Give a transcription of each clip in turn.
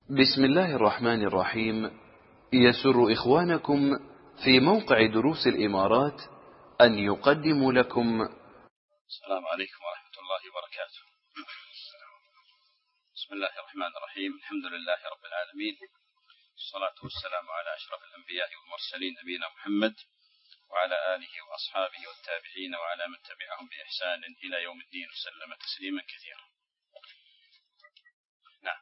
بسم الله الرحمن الرحيم. يسر إخوانكم في موقع دروس الإمارات أن يقدموا لكم السلام عليكم ورحمة الله وبركاته. بسم الله الرحمن الرحيم. الحمد لله رب العالمين، والصلاة والسلام على أشرف الأنبياء والمرسلين نبينا محمد وعلى آله وأصحابه والتابعين وعلى من تبعهم بإحسان إلى يوم الدين وسلم تسليما كثيرا. نعم.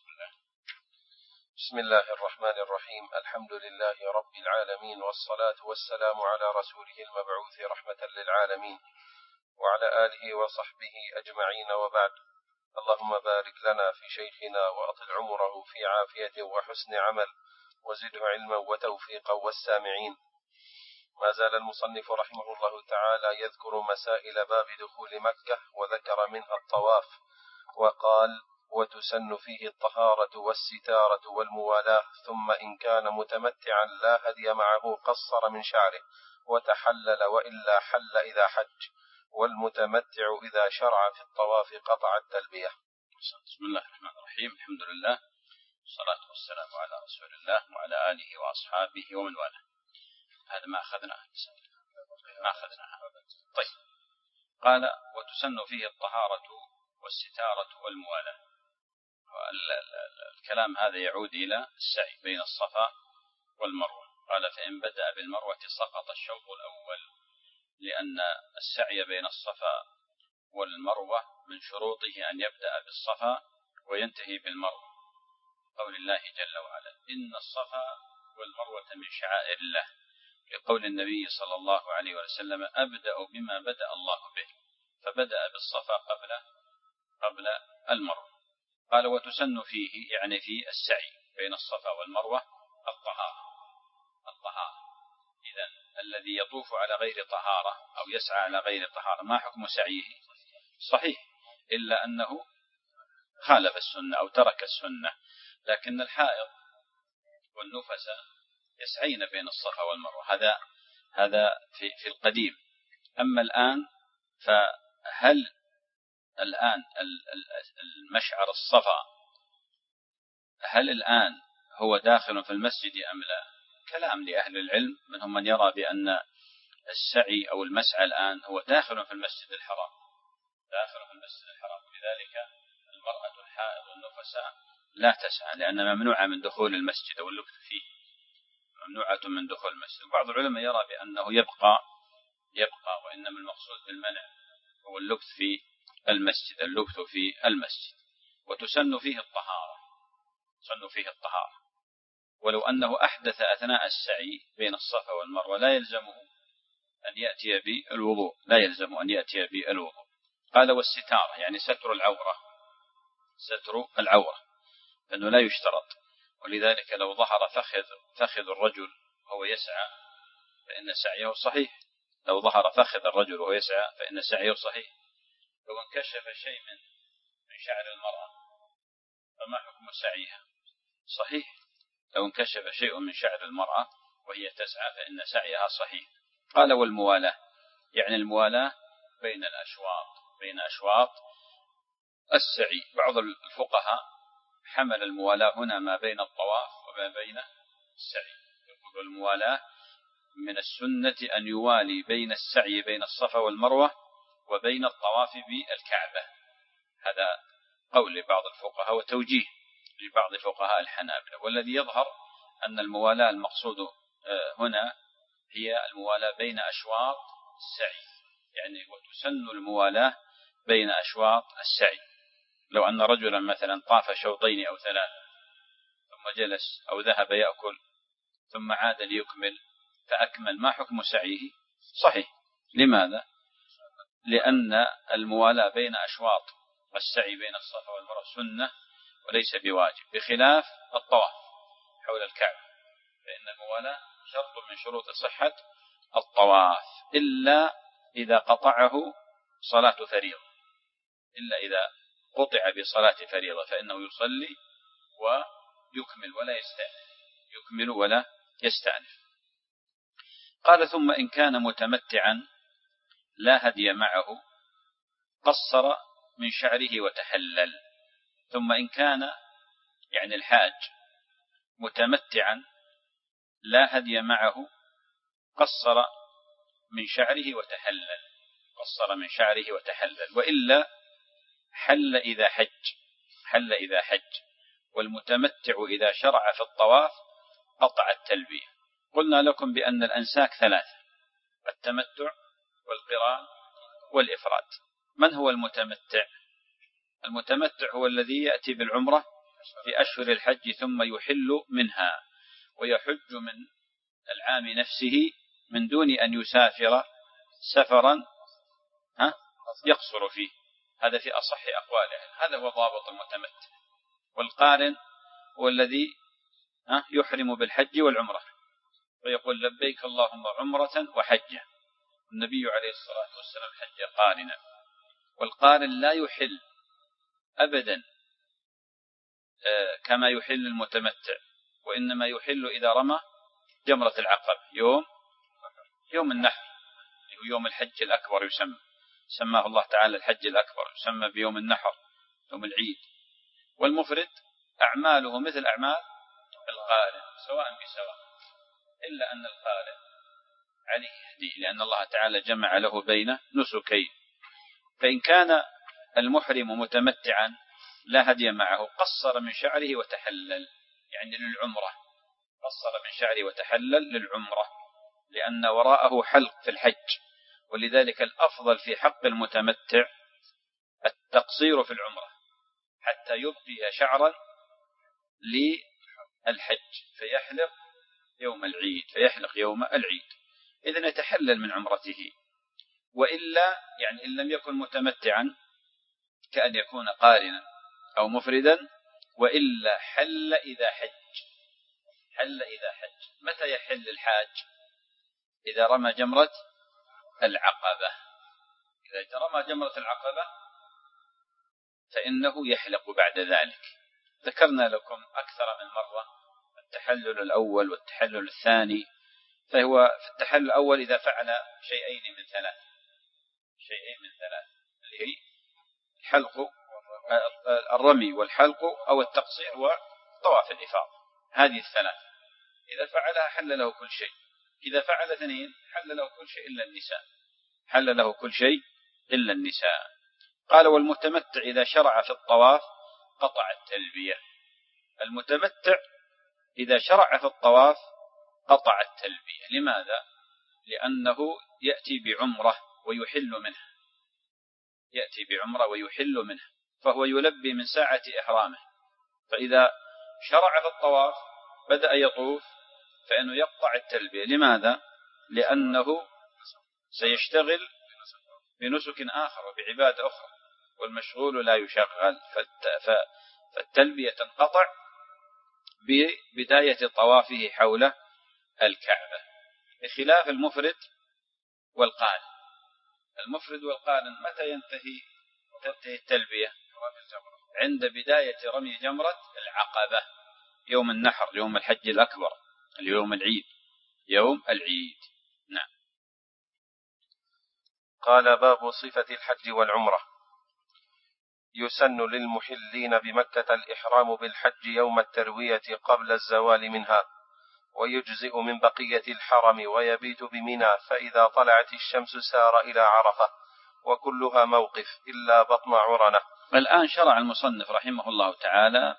بسم الله الرحمن الرحيم. الحمد لله رب العالمين، والصلاة والسلام على رسوله المبعوث رحمة للعالمين وعلى آله وصحبه أجمعين، وبعد. اللهم بارك لنا في شيخنا وأطل عمره في عافية وحسن عمل، وزده علما وتوفيقا والسامعين. ما زال المصنف رحمه الله تعالى يذكر مسائل باب دخول مكة، وذكر منها الطواف، وقال: وتسن فيه الطهارة والستارة والموالاة، ثم إن كان متمتعا لا هدي معه قصر من شعره وتحلل، وإلا حل إذا حج، والمتمتع إذا شرع في الطواف قطع التلبية. بسم الله الرحمن الرحيم. الحمد لله، والصلاة والسلام على رسول الله وعلى آله وأصحابه ومن والاه. هذا ما أخذناه. طيب، قال: وتسن فيه الطهارة والستارة والموالاة. الكلام هذا يعود إلى السعي بين الصفا والمروة. قال: فإن بدأ بالمروة سقط الشوط الأول، لأن السعي بين الصفا والمروة من شروطه أن يبدأ بالصفا وينتهي بالمروة، قول الله جل وعلا: إن الصفا والمروة من شعائر الله، لقول النبي صلى الله عليه وسلم: أبدأ بما بدأ الله به، فبدأ بالصفا قبل المروة. قال: وتسن فيه، يعني في السعي بين الصفا والمروة، الطهارة. إذن الذي يطوف على غير طهارة أو يسعى على غير طهارة ما حكم سعيه؟ صحيح، إلا أنه خالف السنة أو ترك السنة. لكن الحائض والنفس يسعين بين الصفا والمروة، هذا في القديم. أما الآن، فهل الآن المشعر الصفا هل الآن هو داخل في المسجد أم لا؟ كلام لأهل العلم، منهم من يرى بأن السعي أو المسعى الآن هو داخل في المسجد الحرام، ولذلك المرأة الحائض والنفساء لا تسعى، لأنها ممنوعة من دخول المسجد أو اللبث فيه، ممنوعة من دخول المسجد. بعض العلماء يرى بأنه يبقى، وإنما المقصود بالمنع هو اللبث في المسجد. وتسن فيه الطهارة، ولو أنه أحدث أثناء السعي بين الصفا والمروة لا يلزمه أن يأتي بالوضوء. قال: والستارة، يعني ستر العورة، لأنه لا يشترط. ولذلك لو ظهر فخذ الرجل وهو يسعى فإن سعيه صحيح. لو انكشف شيء من شعر المرأة فما حكم سعيها؟ صحيح. لو انكشف شيء من شعر المرأة وهي تسعى فإن سعيها صحيح. قال: والموالاة، يعني الموالاة بين أشواط السعي. بعض الفقهاء حمل الموالاة هنا ما بين الطواف وما بين السعي، يقول: الموالاة من السنة أن يوالي بين السعي بين الصفا والمروة وبين الطواف بالكعبة. هذا قول لبعض الفقهاء وتوجيه لبعض فقهاء الحنابلة. والذي يظهر أن الموالاة المقصود هنا هي الموالاة بين أشواط السعي، يعني وتسن الموالاة بين أشواط السعي. لو أن رجلا مثلا طاف شوطين أو 3 ثم جلس أو ذهب يأكل ثم عاد ليكمل فأكمل، ما حكم سعيه؟ صحيح. لماذا؟ لأن الموالاة بين أشواط السعي بين الصفا والمروة سنة وليس بواجب، بخلاف الطواف حول الكعبة، فإن الموالاة شرط من شروط صحة الطواف، إلا إذا قطعه صلاة فريضة، قطع بصلاة فريضة فإنه يصلي ويكمل ولا يستأنف. قال: ثم إن كان متمتعا لا هدي معه قصر من شعره وتحلل. ثم إن كان يعني الحاج متمتعا لا هدي معه قصر من شعره وتحلل، قصر من شعره وتحلل، وإلا حل إذا حج. والمتمتع إذا شرع في الطواف قطع التلبية. قلنا لكم بأن الأنساك ثلاثة: التمتع والقران والإفراد. من هو المتمتع؟ المتمتع هو الذي يأتي بالعمرة في أشهر الحج ثم يحل منها ويحج من العام نفسه من دون أن يسافر سفرا يقصر فيه. هذا في أصح أقواله، هذا هو ضابط المتمتع. والقارن هو الذي يحرم بالحج والعمرة ويقول لبيك اللهم عمرة وحجة. النبي عليه الصلاة والسلام حج قارنا. والقارن لا يحل أبدا كما يحل المتمتع، وإنما يحل إذا رمى جمرة العقبة يوم النحر، يوم الحج الأكبر سماه الله تعالى الحج الأكبر، يسمى بيوم النحر يوم العيد. والمفرد أعماله مثل أعمال القارن سواء بسواء، إلا أن القارن عليه هدي، لأن الله تعالى جمع له بين نسكين. فإن كان المحرم متمتعا لا هدي معه قصر من شعره وتحلل، يعني للعمرة، قصر من شعره وتحلل للعمرة، لأن وراءه حلق في الحج. ولذلك الأفضل في حق المتمتع التقصير في العمرة حتى يبقي شعرا للحج فيحلق يوم العيد، إذن يتحلل من عمرته. وإلا يعني إن لم يكن متمتعا كأن يكون قارنا أو مفردا، وإلا حل إذا حج. متى يحل الحاج؟ إذا رمى جمرة العقبة. إذا رمى جمرة العقبة فإنه يحلق بعد ذلك. ذكرنا لكم أكثر من مرة التحلل الأول والتحلل الثاني. فهو في التحلل الأول إذا فعل شيئين من ثلاث، اللي هي الحلق، الرمي والحلق أو التقصير وطواف الإفاضة، هذه الثلاث. إذا فعلها حل له كل شيء. إذا فعل اثنين حل له كل شيء إلا النساء. قال والمتمتع إذا شرع في الطواف قطع التلبية. المتمتع إذا شرع في الطواف قطع التلبية. لماذا؟ لأنه يأتي بعمرة ويحل منه، فهو يلبي من ساعة إحرامه. فإذا شرع في الطواف بدأ يطوف فإنه يقطع التلبية. لماذا؟ لأنه سيشتغل بنسك آخر وبعبادة أخرى، والمشغول لا يشغل، فالتلبية تنقطع ببداية طوافه حول الكعبة، بخلاف المفرد والقارن. المفرد والقارن متى تنتهي التلبية؟ عند بداية رمي جمرة العقبة يوم النحر، يوم الحج الأكبر، اليوم العيد. نعم. قال باب صفة الحج والعمرة. يسن للمحلين بمكة الإحرام بالحج يوم التروية قبل الزوال منها، ويجزئ من بقية الحرم ويبيت بمنى، فإذا طلعت الشمس سار إلى عرفة، وكلها موقف إلا بطن عرنة. الآن شرع المصنف رحمه الله تعالى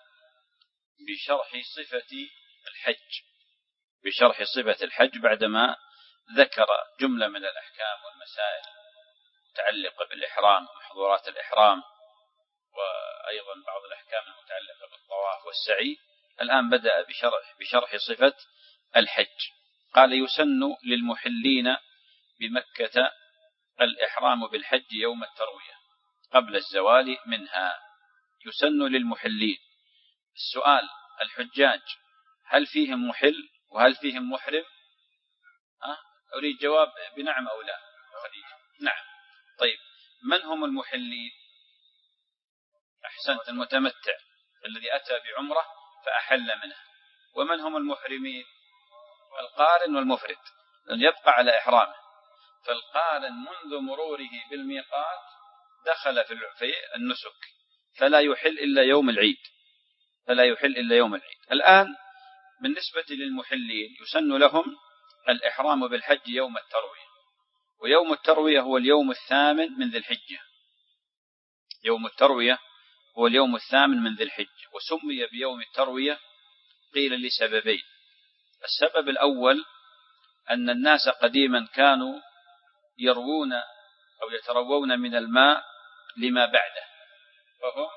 بشرح صفة الحج بعدما ذكر جملة من الأحكام والمسائل المتعلقة بالإحرام ومحظورات الإحرام، وأيضا بعض الأحكام المتعلقة بالطواف والسعي. الآن بدأ بشرح صفة الحج. قال يسن للمحلين بمكة الإحرام بالحج يوم التروية قبل الزوال منها. يسن للمحلين. السؤال: الحجاج هل فيهم محل وهل فيهم محرم؟ أريد جواب بنعم أو لا. نعم. طيب، من هم المحلين؟ أحسنت، المتمتع الذي أتى بعمرة فأحل منها. ومن هم المحرمين؟ القارن والمفرد، لن يبقى على إحرامه. فالقارن منذ مروره بالميقات دخل في النسك، فلا يحل إلا يوم العيد. فلا يحل إلا يوم العيد. الآن بالنسبة للمحلين يسن لهم الإحرام بالحج يوم التروية، ويوم التروية هو اليوم الثامن من ذي الحجة. يوم التروية هو اليوم الثامن من ذي الحجة، وسمي بيوم التروية قيل لسببين. السبب الأول أن الناس قديما كانوا يروون أو يتروون من الماء لما بعده، فهم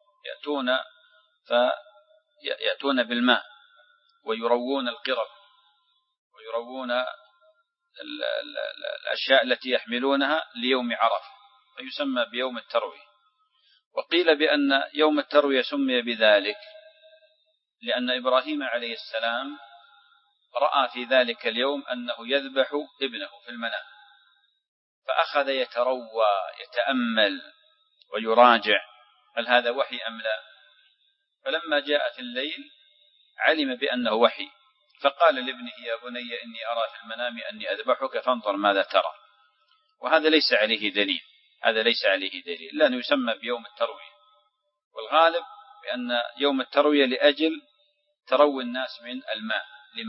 يأتون بالماء ويروون القرب ويروون الأشياء التي يحملونها ليوم عرفة، فيسمى بيوم التروية. وقيل بأن يوم التروية سمي بذلك لأن إبراهيم عليه السلام رأى في ذلك اليوم أنه يذبح ابنه في المنام، فأخذ يتروى يتأمل ويراجع هل هذا وحي أم لا، فلما جاء في الليل علم بأنه وحي، فقال لابنه يا بني إني أرى في المنام أني أذبحك فانظر ماذا ترى. وهذا ليس عليه دليل، هذا ليس عليه دليل إلا أنه يسمى بيوم التروية، والغالب بأن يوم التروية لأجل تروي الناس من الماء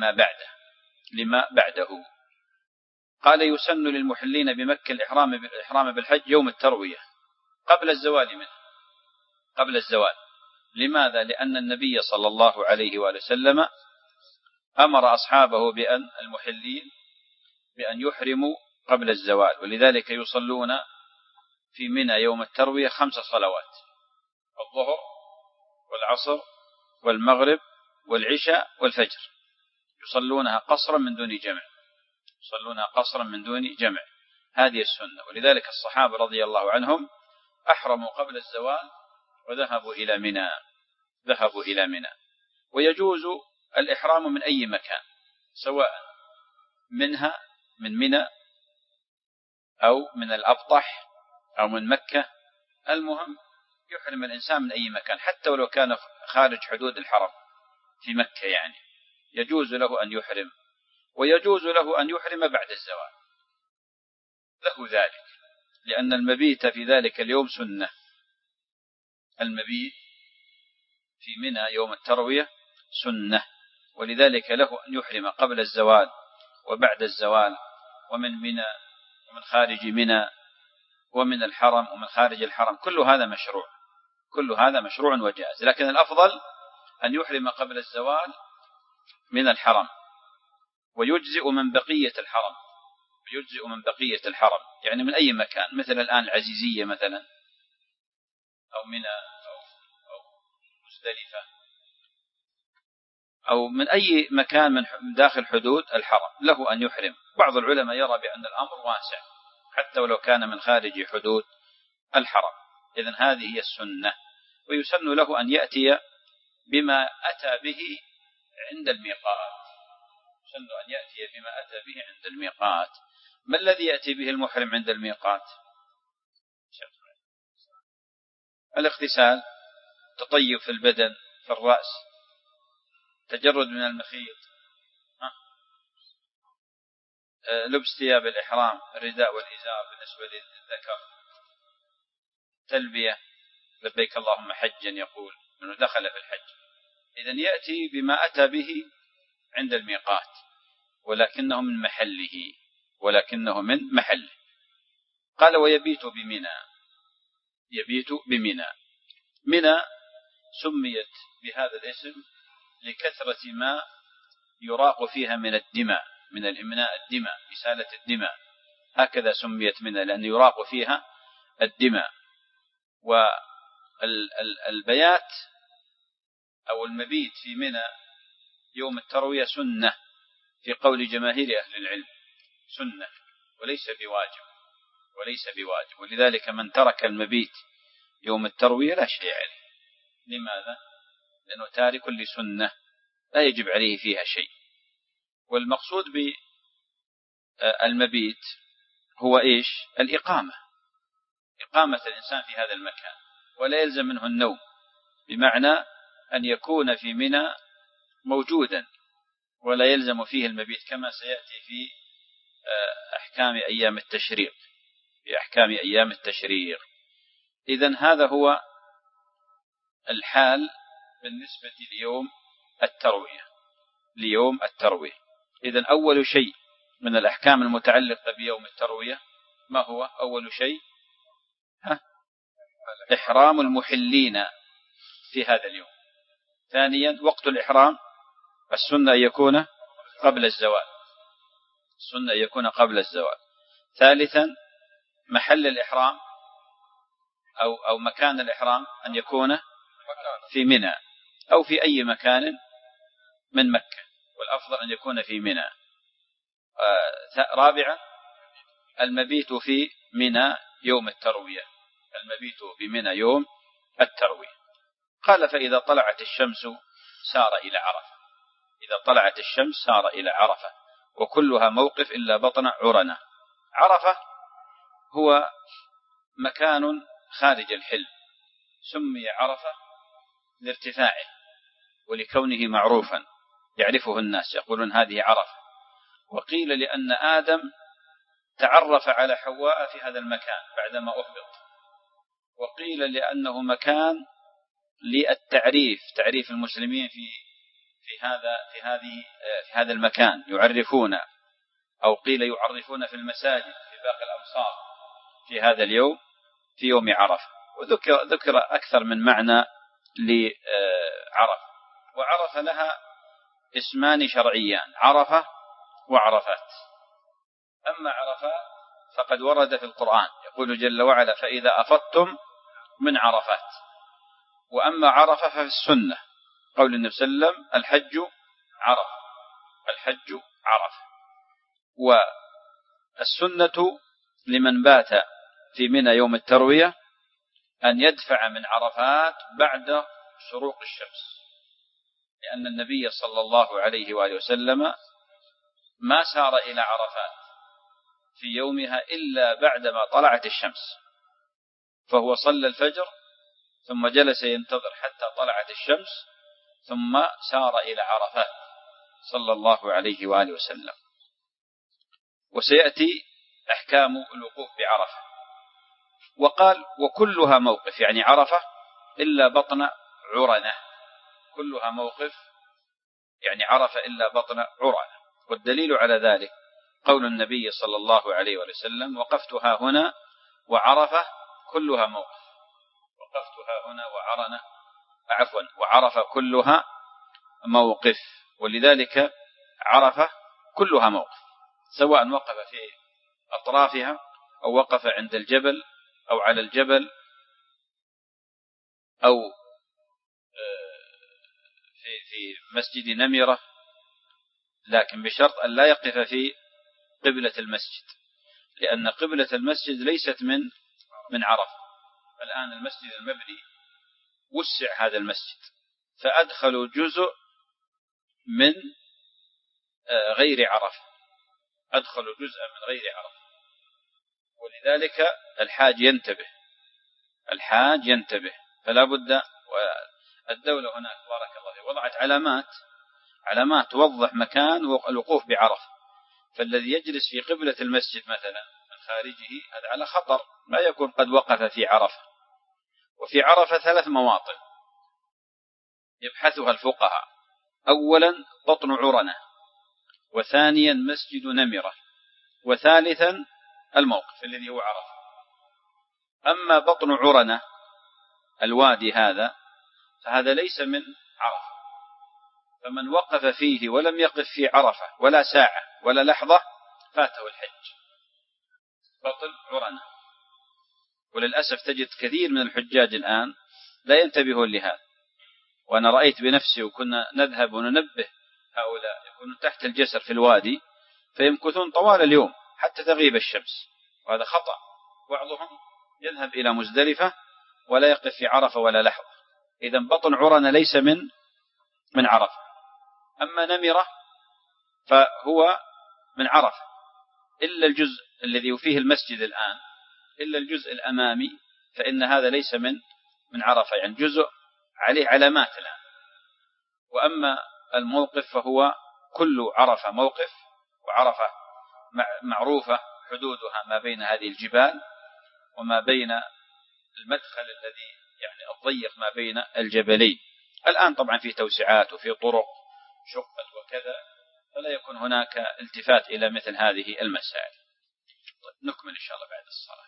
لما بعده. قال يسن للمحلين بمكة الإحرام بالحج يوم التروية قبل الزوال منه، قبل الزوال. لماذا؟ لأن النبي صلى الله عليه وآله وسلم أمر أصحابه بأن المحلين بأن يحرموا قبل الزوال، ولذلك يصلون في منى يوم التروية 5 صلوات: الظهر والعصر والمغرب والعشاء والفجر، يصلونها قصرا من دون جمع، يصلونها قصرا من دون جمع. هذه السنة، ولذلك الصحابة رضي الله عنهم أحرموا قبل الزوال وذهبوا إلى منى، ذهبوا إلى منى. ويجوز الإحرام من أي مكان، سواء منها من منى أو من الأبطح أو من مكة، المهم يحرم الإنسان من أي مكان حتى ولو كان خارج حدود الحرم في مكة، يعني يجوز له أن يحرم، ويجوز له أن يحرم بعد الزوال، له ذلك، لأن المبيت في ذلك اليوم سنة. المبيت في منى يوم التروية سنة، ولذلك له أن يحرم قبل الزوال وبعد الزوال، ومن منى ومن خارج منى ومن الحرم ومن خارج الحرم، كل هذا مشروع، كل هذا مشروع وجائز، لكن الأفضل أن يحرم قبل الزوال من الحرم، ويجزئ من بقية الحرم، يجزئ من بقية الحرم، يعني من أي مكان، مثل الآن العزيزية مثلا أو منى أو مزدلفة أو من أي مكان من داخل حدود الحرم له أن يحرم. بعض العلماء يرى بأن الأمر واسع حتى ولو كان من خارج حدود الحرم. إذن هذه هي السنة. ويسن له أن يأتي بما أتى به عند الميقات، يسن أن يأتي بما أتى به عند الميقات. ما الذي يأتي به المحرم عند الميقات؟ الاغتسال، تطيب في البدن، في الرأس، تجرد من المخيط، لبس ثياب الإحرام، الرداء والإزار بالنسبة للذكر، تلبية لبيك اللهم حجا، يقول أنه دخل في الحج. إذن يأتي بما أتى به عند الميقات، ولكنه من محله، ولكنه من محله. قال ويبيت بمنى، يبيت بمنى. منى سميت بهذا الاسم لكثرة ما يراق فيها من الدماء، من الإمناء الدماء، إسالة الدماء، هكذا سميت منى لأن يراق فيها الدماء. والبيات أو المبيت في منى يوم التروية سنة في قول جماهير أهل العلم، سنة وليس بواجب، وليس بواجب. ولذلك من ترك المبيت يوم التروية لا شيء عليه. لماذا؟ لأنه تارك لسنة لا يجب عليه فيها شيء. والمقصود بالمبيت هو إيش؟ الإقامة، إقامة الإنسان في هذا المكان، ولا يلزم منه النوم، بمعنى أن يكون في منى موجودا، ولا يلزم فيه المبيت، كما سيأتي في أحكام أيام التشريق، في أحكام أيام التشريق. إذن هذا هو الحال بالنسبة ليوم التروية. إذن أول شيء من الأحكام المتعلقة بيوم التروية ما هو؟ أول شيء إحرام المحلين في هذا اليوم. ثانيا وقت الإحرام السنة يكون قبل الزوال. ثالثا محل الإحرام أو مكان الإحرام أن يكون في منى أو في أي مكان من مكة، والأفضل أن يكون في منى. رابعا المبيت في منى يوم التروية. قال فإذا طلعت الشمس سار إلى عرفة. وكلها موقف إلا بطن عرنة. عرفة هو مكان خارج الحل، سمي عرفة لارتفاعه ولكونه معروفا يعرفه الناس، يقولون هذه عرفة. وقيل لأن آدم تعرف على حواء في هذا المكان بعدما أهبط. وقيل لأنه مكان للتعريف، تعريف المسلمين في هذا المكان، يعرفون، أو قيل يعرفون في المساجد في باقي الأمصار في هذا اليوم، في يوم عرفة. وذكر أكثر من معنى لعرفة. وعرفة لها اسمان شرعيان، عرفة وعرفات. أما عرفات فقد ورد في القرآن يقول جل وعلا فإذا أفضتم من عرفات. وأما عرفة ففي السنة قول النبي صلى الله عليه وسلم الحج عرفة. والسنة لمن بات في منى يوم التروية أن يدفع من عرفات بعد شروق الشمس، لأن النبي صلى الله عليه وآله وسلم ما سار إلى عرفات في يومها إلا بعدما طلعت الشمس، فهو صلى الفجر ثم جلس ينتظر حتى طلعت الشمس ثم سار إلى عرفات صلى الله عليه وآله وسلم. وسيأتي أحكام الوقوف بعرفة. وقال وكلها موقف، يعني عرفة إلا بطن عرنة، كلها موقف يعني عرفة إلا بطن عرنة. والدليل على ذلك قول النبي صلى الله عليه وسلم وقفتها هنا وعرفة كلها موقف. وعرفة كلها موقف. ولذلك عرفة كلها موقف، سواء وقف في أطرافها أو وقف عند الجبل أو على الجبل أو في مسجد نمرة، لكن بشرط أن لا يقف في قبلة المسجد، لأن قبلة المسجد ليست من عرفة. الآن المسجد المبني وسع هذا المسجد فأدخلوا جزء من غير عرفة، أدخلوا جزءا من غير عرفة. ولذلك الحاج ينتبه فلا بد. والدولة هناك بارك الله فيه وضعت علامات توضح مكان الوقوف بعرفة. فالذي يجلس في قبلة المسجد مثلا من خارجه هذا على خطر، لا يكون قد وقف في عرفة. وفي عرفة 3 مواطن يبحثها الفقهاء: أولا بطن عرنة، وثانيا مسجد نمرة، وثالثا الموقف الذي هو عرفة. أما بطن عرنة الوادي هذا فهذا ليس من عرفة، فمن وقف فيه ولم يقف في عرفة ولا ساعة ولا لحظة فاته الحج. بطن عرنة. وللأسف تجد كثير من الحجاج الآن لا ينتبهون لهذا. وأنا رأيت بنفسي وكنا نذهب وننبه هؤلاء يكونون تحت الجسر في الوادي فيمكثون طوال اليوم حتى تغيب الشمس، وهذا خطأ. بعضهم يذهب إلى مزدلفة ولا يقف في عرفة ولا لحظة. إذن بطن عرنة ليس من عرفة. أما نمرة فهو من عرفة إلا الجزء الذي فيه المسجد الآن، إلا الجزء الأمامي، فإن هذا ليس من عرفة، يعني جزء عليه علامات الآن. وأما الموقف فهو كل عرفة موقف. وعرفة معروفة حدودها ما بين هذه الجبال وما بين المدخل الذي يعني الضيق ما بين الجبلين. الآن طبعا في توسعات وفي طرق شقت وكذا، فلا يكون هناك التفات إلى مثل هذه المسائل. طيب نكمل إن شاء الله بعد الصلاة.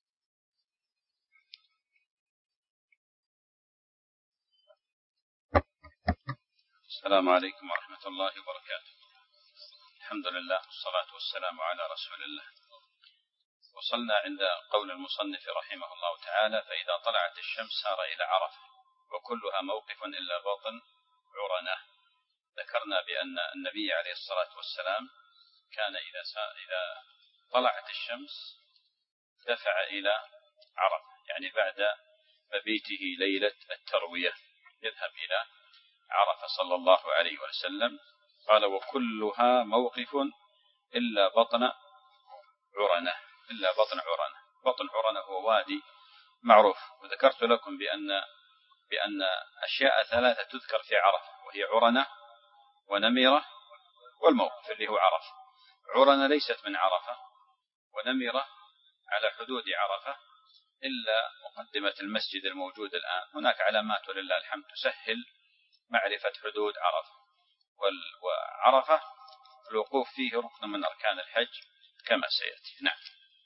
السلام عليكم ورحمة الله وبركاته. الحمد لله والصلاة والسلام على رسول الله. وصلنا عند قول المصنف رحمه الله تعالى: فإذا طلعت الشمس سار إلى عرفة وكلها موقف إلا باطن عرنة. ذكرنا بأن النبي عليه الصلاة والسلام كان إذا طلعت الشمس دفع إلى عرفة، يعني بعد مبيته ليلة التروية يذهب إلى عرفة صلى الله عليه وسلم. قال: وكلها موقف إلا بطن عرنة، إلا بطن عرنة. بطن عرنة هو وادي معروف، وذكرت لكم بأن أشياء ثلاثة تذكر في عرفة، وهي عرنة ونميرة والموقف اللي هو عرفة. عرنة ليست من عرفة، ونميرة على حدود عرفة إلا مقدمة المسجد الموجود الآن. هناك علامات ولله الحمد تسهل معرفة حدود عرفة. وعرفة الوقوف فيه ركن من أركان الحج كما سيأتي. نعم.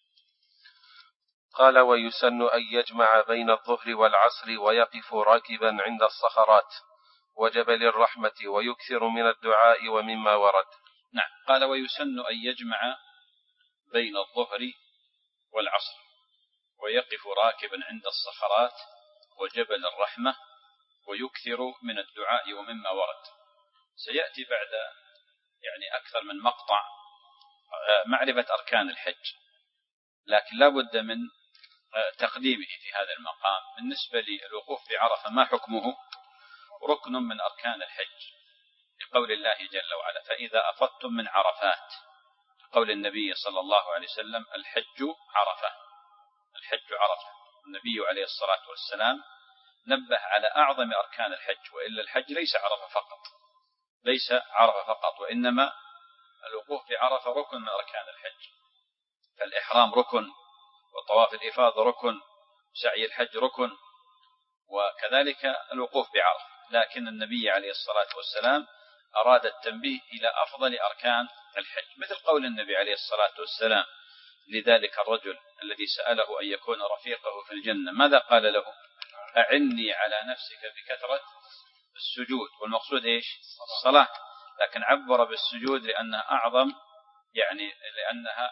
قال: ويسن أن يجمع بين الظهر والعصر ويقف راكبا عند الصخرات وجبل الرحمة ويكثر من الدعاء ومما ورد. نعم. قال: ويسن أن يجمع بين الظهر والعصر ويقف راكبا عند الصخرات وجبل الرحمة ويكثر من الدعاء ومما ورد. سيأتي بعد يعني أكثر من مقطع معرفة أركان الحج، لكن لا بد من تقديمه في هذا المقام. بالنسبة للوقوف بعرفة ما حكمه؟ ركن من أركان الحج، لقول الله جل وعلا: فإذا أفضتم من عرفات. قول النبي صلى الله عليه وسلم: الحج عرفة، الحج عرفة. النبي عليه الصلاة والسلام نبه على أعظم أركان الحج، وإلا الحج ليس عرفة فقط، ليس عرفة فقط، وإنما الوقوف بعرفة ركن من أركان الحج. فالإحرام ركن، وطواف الإفاضة ركن، سعي الحج ركن، وكذلك الوقوف بعرفة. لكن النبي عليه الصلاة والسلام أراد التنبيه إلى أفضل أركان الحج، مثل قول النبي عليه الصلاة والسلام لذلك الرجل الذي سأله أن يكون رفيقه في الجنة، ماذا قال له؟ أعني على نفسك بكثرة السجود. والمقصود إيش؟ الصلاة، لكن عبر بالسجود لأنها أعظم، يعني لأنها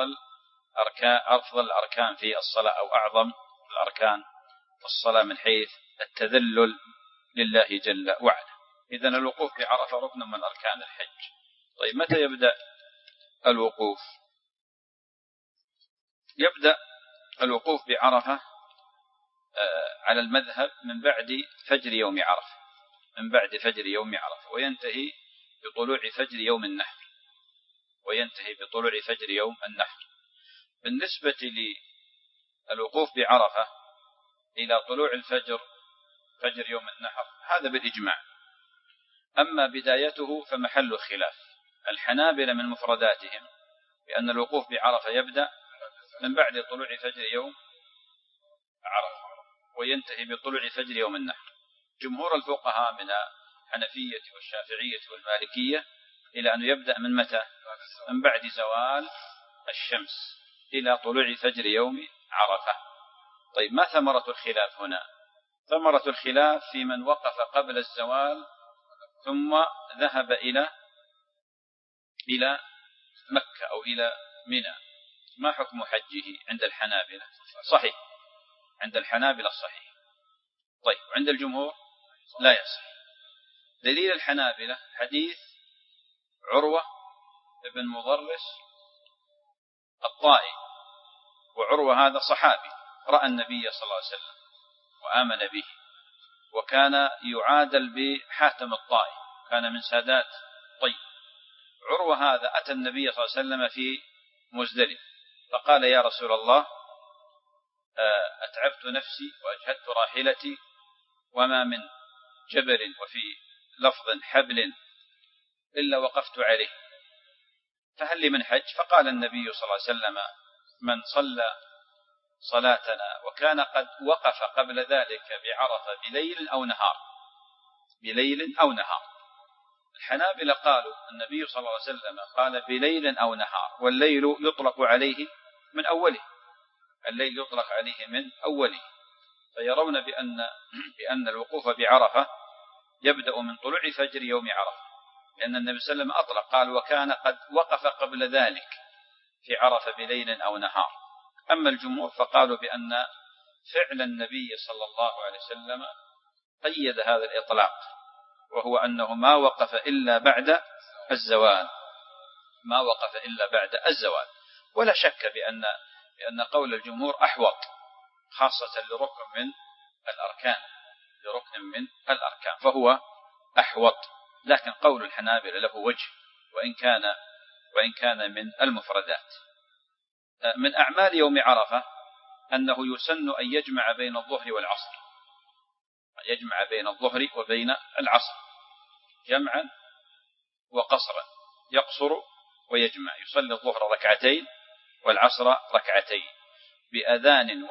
أفضل الأركان في الصلاة، أو أعظم الأركان في الصلاة من حيث التذلل لله جل وعلا. إذن الوقوف بعرفة ركن من أركان الحج. طيب متى يبدأ الوقوف؟ يبدأ الوقوف بعرفة على المذهب من بعد فجر يوم عرفة، من بعد فجر يوم عرفة، وينتهي بطلوع فجر يوم النحر، وينتهي بطلوع فجر يوم النحر. بالنسبة للوقوف بعرفة إلى طلوع الفجر، فجر يوم النحر، هذا بالإجماع. أما بدايته فمحل خلاف. الحنابلة من مفرداتهم بأن الوقوف بعرفة يبدأ من بعد طلوع فجر يوم عرفة وينتهي بطلوع فجر يوم النحر. جمهور الفقهاء من الحنفية والشافعية والمالكية إلى أن يبدأ من متى؟ من بعد زوال الشمس إلى طلوع فجر يوم عرفة. طيب ما ثمرة الخلاف هنا؟ ثمرة الخلاف في من وقف قبل الزوال ثم ذهب إلى مكة أو إلى منى، ما حكم حجه عند الحنابلة؟ صحيح، عند الحنابلة صحيح. طيب عند الجمهور لا يصح. دليل الحنابلة حديث عروة بن مضرس الطائي، وعروة هذا صحابي رأى النبي صلى الله عليه وسلم وآمن به، وكان يعادل بحاتم الطائي، كان من سادات طيب. عروة هذا أتى النبي صلى الله عليه وسلم في مزدلفة فقال: يا رسول الله، أتعبت نفسي وأجهدت راحلتي، وما من جبل وفي لفظ حبل إلا وقفت عليه، فهل لي من حج؟ فقال النبي صلى الله عليه وسلم: من صلى صلاتنا وكان قد وقف قبل ذلك بعرفة بليل أو نهار بليل أو نهار. الحنابلة قالوا النبي صلى الله عليه وسلم قال بليل أو نهار، والليل يطلق عليه من أوله، الليل يطلق عليه من أوله، فيرون بأن الوقوف بعرفة يبدأ من طلوع فجر يوم عرفة، لأن النبي صلى الله عليه وسلم أطلق قال وكان قد وقف قبل ذلك في عرفة بليل أو نهار. أما الجمهور فقالوا بأن فعل النبي صلى الله عليه وسلم قيد هذا الإطلاق، وهو أنه ما وقف إلا بعد الزوال، ما وقف إلا بعد الزوال. ولا شك بأن قول الجمهور أحوط، خاصة لركن من الأركان، فهو أحوط. لكن قول الحنابلة له وجه وإن كان من المفردات. من أعمال يوم عرفة أنه يسن أن يجمع بين الظهر والعصر، يجمع بين الظهر وبين العصر جمعا وقصرا، يقصر ويجمع، يصلي الظهر ركعتين والعصر ركعتين بأذان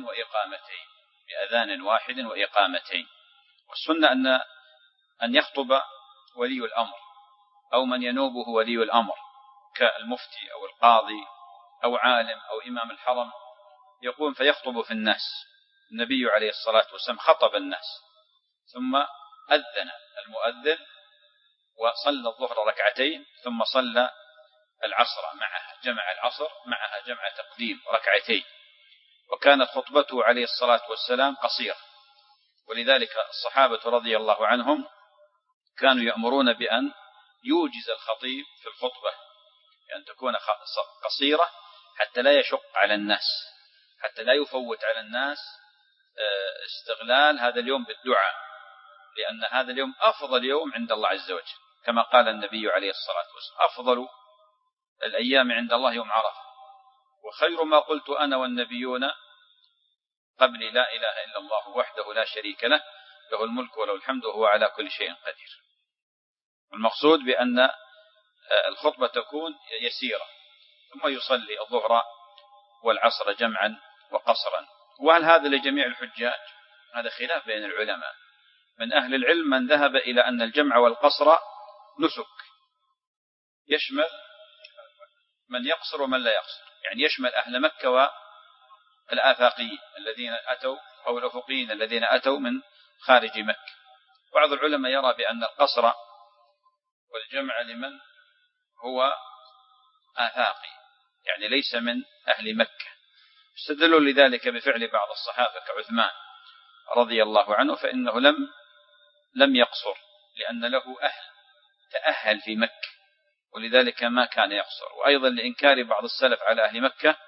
واحد وإقامتين. والسنة أن يخطب ولي الأمر أو من ينوبه ولي الأمر كالمفتي أو القاضي أو عالم أو إمام الحرم، يقوم فيخطب في الناس. النبي عليه الصلاة والسلام خطب الناس ثم أذن المؤذن وصلى الظهر ركعتين ثم صلى العصر معها، جمع العصر معها جمع تقديم ركعتين. وكانت خطبته عليه الصلاة والسلام قصيرة، ولذلك الصحابة رضي الله عنهم كانوا يأمرون بأن يوجز الخطيب في الخطبة، يعني تكون قصيرة حتى لا يشق على الناس، حتى لا يفوت على الناس استغلال هذا اليوم بالدعاء، لأن هذا اليوم أفضل يوم عند الله عز وجل، كما قال النبي عليه الصلاة والسلام أفضل الأيام عند الله يوم عرفة، وخير ما قلت أنا والنبيون قبل لا إله إلا الله وحده لا شريك له، له الملك وله الحمد وهو على كل شيء قدير. المقصود بأن الخطبة تكون يسيرة، ثم يصلي الظهر والعصر جمعا وقصرا. وهل هذا لجميع الحجاج؟ هذا خلاف بين العلماء. من أهل العلم من ذهب إلى أن الجمع والقصر نسك، يشمل من يقصر ومن لا يقصر، يعني يشمل أهل مكة والآفاقيين الذين أتوا أو الأفقيين الذين أتوا من خارج مكة. بعض العلماء يرى بأن القصر والجمع لمن هو آفاقي، يعني ليس من أهل مكة. استدلوا لذلك بفعل بعض الصحابة كعثمان رضي الله عنه، فإنه لم يقصر لأن له أهل تأهل في مكة، ولذلك ما كان يقصر. وأيضا لإنكار بعض السلف على أهل مكة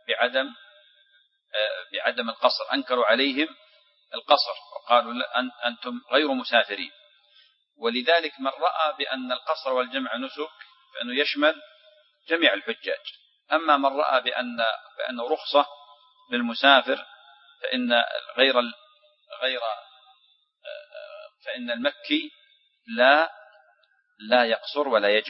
بعدم القصر، أنكروا عليهم القصر وقالوا أنتم غير مسافرين. ولذلك من رأى بأن القصر والجمع نسك فإنه يشمل جميع الحجاج. أما من رأى بأنه رخصة للمسافر فإن المكي لا يقصر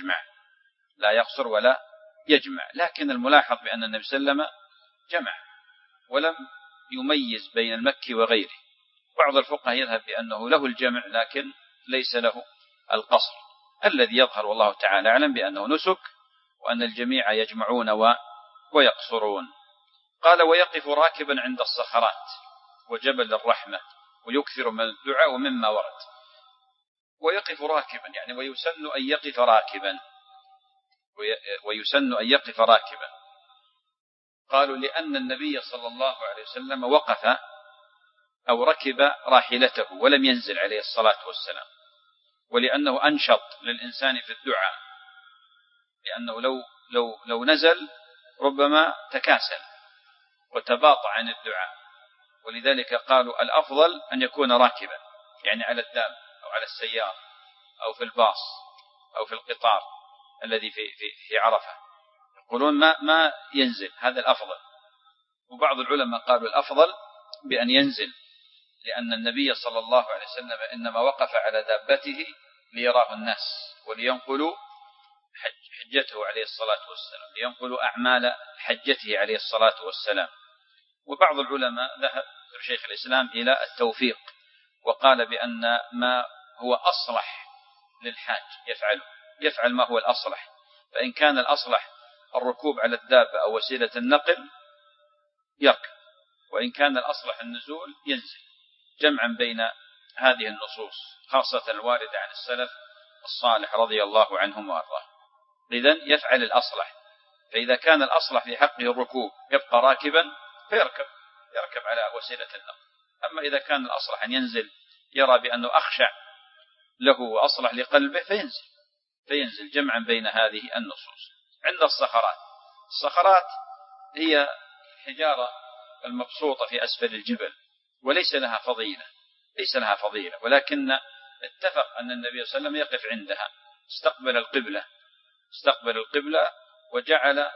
ولا يجمع. لكن الملاحظ بأن النبي صلى الله عليه وسلم جمع ولم يميز بين المكي وغيره. بعض الفقهاء يذهب بأنه له الجمع لكن ليس له القصر. الذي يظهر والله تعالى أعلم بأنه نسك، وأن الجميع يجمعون ويقصرون. قال ويقف راكبا عند الصخرات وجبل الرحمة ويكثر من الدعاء ومما ورد. ويقف راكبا يعني ويسن أن يقف راكبا. قالوا لأن النبي صلى الله عليه وسلم وقف أو ركب راحلته ولم ينزل عليه الصلاة والسلام، ولأنه أنشط للإنسان في الدعاء، لأنه لو نزل ربما تكاسل وتباطأ عن الدعاء. ولذلك قالوا الأفضل أن يكون راكبا، يعني على الدابة أو على السيارة أو في الباص أو في القطار الذي في عرفة، يقولون ما ينزل، هذا الأفضل. وبعض العلماء قالوا الأفضل بأن ينزل، لأن النبي صلى الله عليه وسلم إنما وقف على دابته ليراه الناس ولينقلوا حجته عليه الصلاة والسلام، لينقلوا أعمال حجته عليه الصلاة والسلام. وبعض العلماء ذهب شيخ الإسلام إلى التوفيق، وقال بأن ما هو أصلح للحاج يفعل ما هو الأصلح. فإن كان الأصلح الركوب على الدابة أو وسيلة النقل يركب، وإن كان الأصلح النزول ينزل، جمعا بين هذه النصوص خاصة الواردة عن السلف الصالح رضي الله عنهم وأرضاهم. إذن يفعل الأصلح، فإذا كان الأصلح في حقه الركوب يبقى راكبا يركب على وسيلة النقل. أما إذا كان الأصلح أن ينزل يرى بأنه أخشع له وأصلح لقلبه فينزل جمعا بين هذه النصوص. عند الصخرات هي حجارة المبسوطة في أسفل الجبل، وليس لها فضيلة، ولكن اتفق أن النبي صلى الله عليه وسلم يقف عندها استقبل القبلة وجعل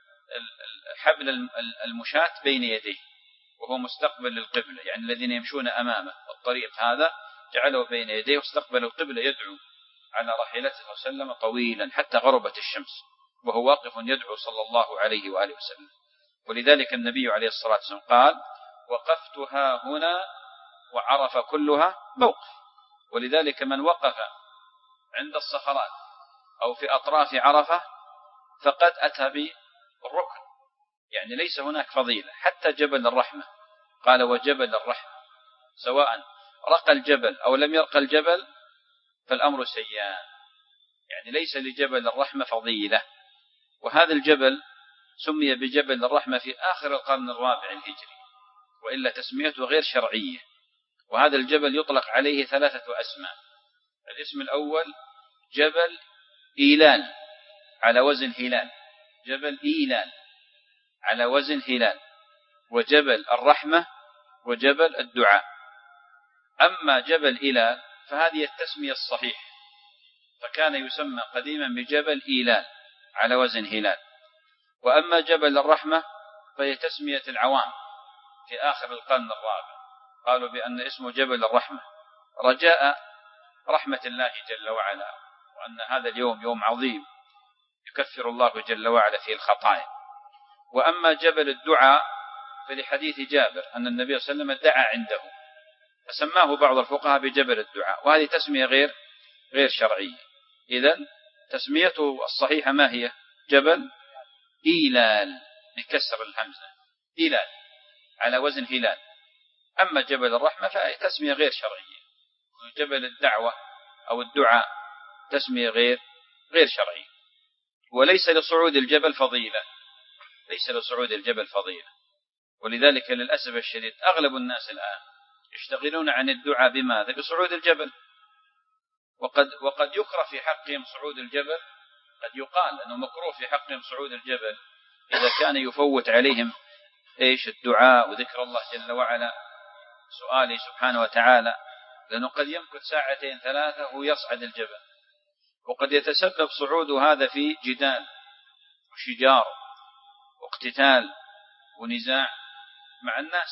حبل المشاة بين يديه وهو مستقبل للقبلة، يعني الذين يمشون أمامه والطريق هذا جعله بين يديه واستقبل القبلة يدعو على راحلته صلى الله عليه وسلم طويلا حتى غربت الشمس وهو واقف يدعو صلى الله عليه وآله وسلم. ولذلك النبي عليه الصلاة والسلام قال: وقفتها هنا وعرفة كلها موقف. ولذلك من وقف عند الصخرات أو في أطراف عرفة فقد أتى بالركن، يعني ليس هناك فضيلة. حتى جبل الرحمة قال: وجبل الرحمة، سواء رقى الجبل أو لم يرقى الجبل فالأمر سيان، يعني ليس لجبل الرحمة فضيلة. وهذا الجبل سمي بجبل الرحمة في آخر القرن الرابع الهجري، وإلا تسميته غير شرعية. وهذا الجبل يطلق عليه 3 أسماء. الاسم الأول جبل إيلال على وزن هلال، جبل إيلال على وزن هلال، وجبل الرحمة، وجبل الدعاء. أما جبل إيلال فهذه التسمية الصحيح، فكان يسمى قديما بجبل إيلال على وزن هلال. وأما جبل الرحمة فهي تسمية العوام في آخر القرن الرابع، قالوا بأن اسمه جبل الرحمة رجاء رحمة الله جل وعلا، وأن هذا اليوم يوم عظيم يكفر الله جل وعلا فيه الخطايا. وأما جبل الدعاء فلحديث جابر أن النبي صلى الله عليه وسلم دعا عنده، فسماه بعض الفقهاء بجبل الدعاء، وهذه تسمية غير شرعية. إذن تسميته الصحيحة ما هي؟ جبل إيلال بكسر الهمزة، إيلال على وزن هلال. أما جبل الرحمة فهي تسمية غير شرعية. جبل الدعوة أو الدعاء تسمية غير شرعية. وليس لصعود الجبل فضيلة، ولذلك للأسف الشديد أغلب الناس الآن يشتغلون عن الدعاء بماذا؟ بصعود الجبل. وقد يكره في حقهم صعود الجبل، قد يقال أنه مكروه في حقهم صعود الجبل إذا كان يفوت عليهم الدعاء وذكر الله جل وعلا، سؤاله سبحانه وتعالى، لأنه قد يمكث 2 3 وهو يصعد الجبل، وقد يتسبب صعود هذا في جدال وشجار واقتتال ونزاع مع الناس،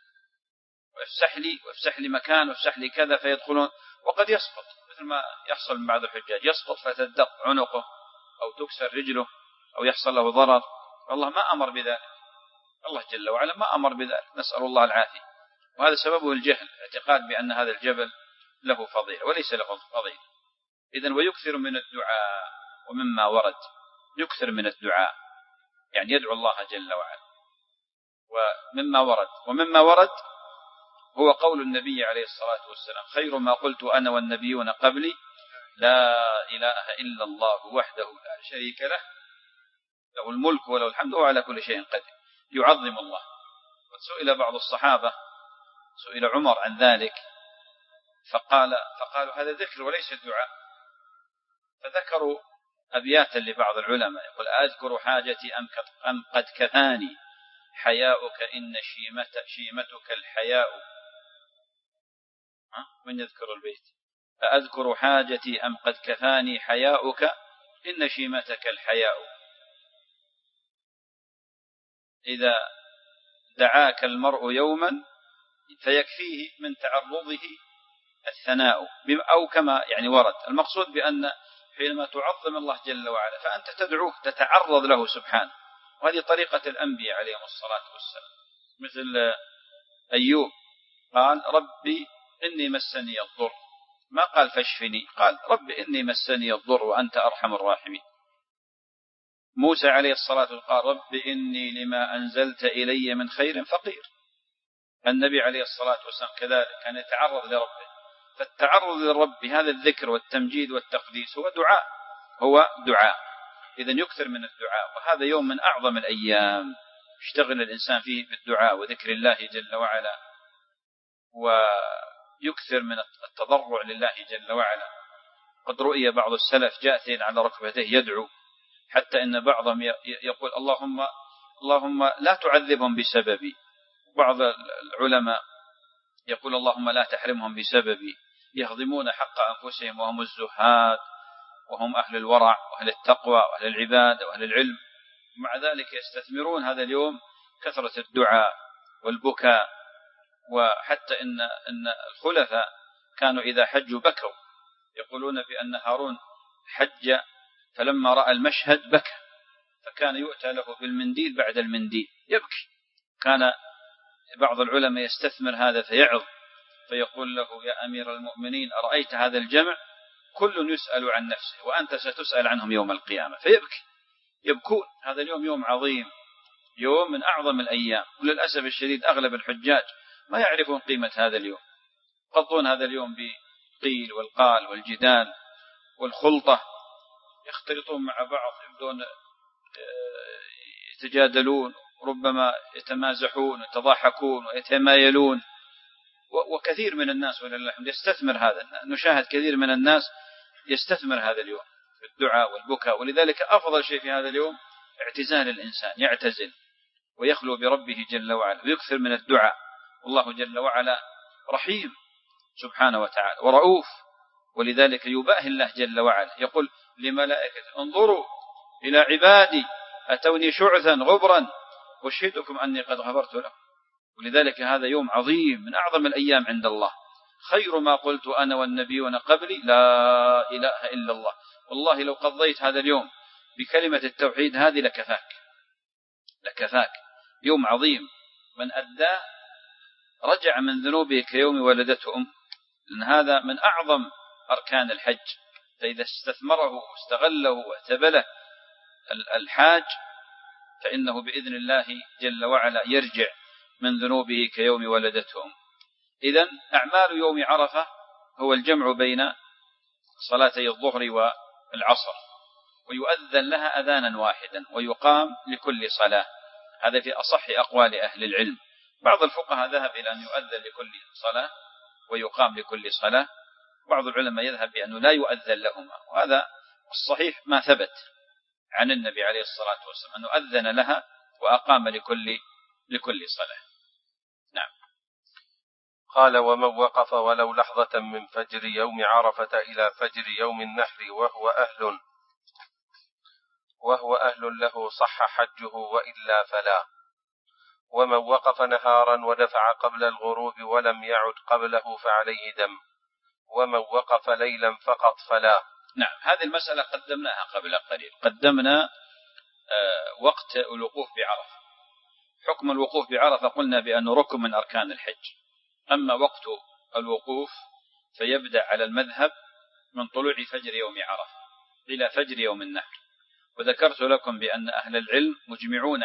ويفسح لي مكان ويفسح لي كذا فيدخلون، وقد يسقط مثل ما يحصل من بعض الحجاج، يسقط فتدق عنقه أو تكسر رجله أو يحصل له ضرر. الله ما أمر بذلك، الله جل وعلا ما أمر بذلك، نسأل الله العافية. وهذا سببه الجهل، اعتقاد بأن هذا الجبل له فضيلة وليس له فضيلة. إذن ويكثر من الدعاء، ومما ورد يكثر من الدعاء، يعني يدعو الله جل وعلا. ومما ورد هو قول النبي عليه الصلاة والسلام: خير ما قلت أنا والنبيون قبلي لا إله إلا الله وحده لا شريك له، له الملك وله الحمد وهو على كل شيء قدير. يعظم الله. وسئل بعض الصحابة، سئل عمر عن ذلك فقالوا هذا ذكر وليس الدعاء، فذكروا أبياتا لبعض العلماء يقول: أذكر حاجتي أم قد كفاني حياؤك إن شيمتك الحياء. من يذكر البيت؟ أذكر حاجتي أم قد كفاني حياؤك إن شيمتك الحياء، إذا دعاك المرء يوما فيكفيه من تعرضه الثناء، أو كما يعني ورد. المقصود بأن حينما تعظم الله جل وعلا فأنت تدعوه، تتعرض له سبحانه، وهذه طريقة الأنبياء عليهم الصلاة والسلام. مثل أيوب قال: ربي إني مسني الضر ما قال فاشفني، قال رب إني مسني الضر وأنت أرحم الراحمين. موسى عليه الصلاة والسلام قال رب إني لما أنزلت إلي من خير فقير. النبي عليه الصلاة والسلام كذلك كان يتعرض لربه. فالتعرض للرب بهذا الذكر والتمجيد والتقديس هو دعاء. إذن يكثر من الدعاء، وهذا يوم من أعظم الأيام يشتغل الإنسان فيه بالدعاء وذكر الله جل وعلا، ويكثر من التضرع لله جل وعلا. قد رؤي بعض السلف جاثين على ركبتيه يدعو، حتى إن بعضهم يقول اللهم لا تعذبهم بسببي. بعض العلماء يقول اللهم لا تحرمهم بسببي، يهضمون حق أنفسهم وهم الزهاد وهم أهل الورع وأهل التقوى وأهل العبادة وأهل العلم، ومع ذلك يستثمرون هذا اليوم كثرة الدعاء والبكاء. وحتى إن الخلفاء كانوا إذا حجوا بكوا، يقولون بأن هارون حج فلما رأى المشهد بكى، فكان يؤتى له بالمنديل بعد المنديل يبكي. كان بعض العلماء يستثمر هذا فيعظ، فيقول له يا أمير المؤمنين أرأيت هذا الجمع كل يسأل عن نفسه وأنت ستسأل عنهم يوم القيامة، فيبكي، يبكون. هذا اليوم يوم عظيم، يوم من أعظم الأيام، وللأسف الشديد أغلب الحجاج ما يعرفون قيمة هذا اليوم، يقضون هذا اليوم بالقيل والقال والجدال والخلطة، يختلطون مع بعض، يبدون يتجادلون، ربما يتمازحون ويتضاحكون ويتمايلون. وكثير من الناس ولله الحمد يستثمر هذا، نشاهد كثير من الناس يستثمر هذا اليوم في الدعاء والبكاء. ولذلك أفضل شيء في هذا اليوم اعتزال الإنسان، يعتزل ويخلو بربه جل وعلا ويكثر من الدعاء. والله جل وعلا رحيم سبحانه وتعالى ورؤوف، ولذلك يباهي الله جل وعلا يقول لملائكة انظروا إلى عبادي أتوني شعثا غبرا وشهدكم أني قد غفرت لهم. ولذلك هذا يوم عظيم من أعظم الأيام عند الله. خير ما قلت أنا والنبيون قبلي لا إله إلا الله. والله لو قضيت هذا اليوم بكلمة التوحيد هذه لكفاك. يوم عظيم من أداه رجع من ذنوبه كيوم ولدته أم، لأن هذا من أعظم أركان الحج. فإذا استثمره واستغله واعتبله الحاج فإنه بإذن الله جل وعلا يرجع من ذنوبه كيوم ولدته أم. إذن أعمال يوم عرفة هو الجمع بين صلاتي الظهر والعصر، ويؤذن لها أذانا واحدا ويقام لكل صلاة. هذا في أصح أقوال أهل العلم. بعض الفقهاء ذهب إلى أن يؤذن لكل صلاة ويقام لكل صلاة، بعض العلماء يذهب بأنه لا يؤذن لهما، وهذا الصحيح ما ثبت عن النبي عليه الصلاة والسلام أنه أذن لها وأقام لكل صلاة. نعم. قال ومن وقف ولو لحظة من فجر يوم عرفة إلى فجر يوم النحر وهو أهل له صح حجه وإلا فلا. ومن وقف نهارا ودفع قبل الغروب ولم يعد قبله فعليه دم، ومن وقف ليلا فقط فلا. نعم، هذه المسألة قدمناها قبل قليل. قدمنا وقت الوقوف بعرفة. حكم الوقوف بعرفة قلنا بأنه ركن من أركان الحج. أما وقت الوقوف فيبدأ على المذهب من طلوع فجر يوم عرفة إلى فجر يوم النحر. وذكرت لكم بأن أهل العلم مجمعون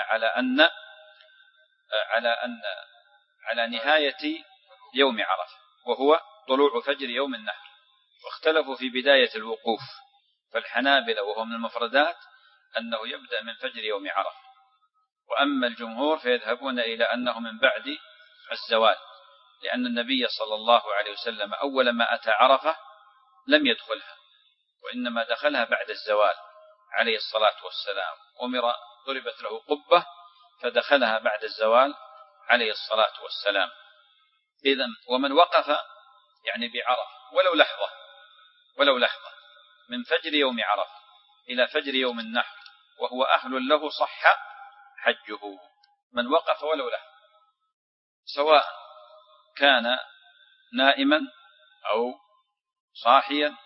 على نهاية يوم عرفة وهو طلوع فجر يوم النحر، واختلفوا في بداية الوقوف. فالحنابلة وهو من المفردات أنه يبدأ من فجر يوم عرفة، وأما الجمهور فيذهبون إلى أنه من بعد الزوال، لأن النبي صلى الله عليه وسلم أول ما أتى عرفة لم يدخلها، وإنما دخلها بعد الزوال عليه الصلاة والسلام. ضربت له قبة فدخلها بعد الزوال عليه الصلاة والسلام. إذن ومن وقف يعني بعرفة ولو لحظة من فجر يوم عرفة إلى فجر يوم النحر وهو أهل له صح حجه. من وقف ولو لحظة، سواء كان نائما أو صاحيا،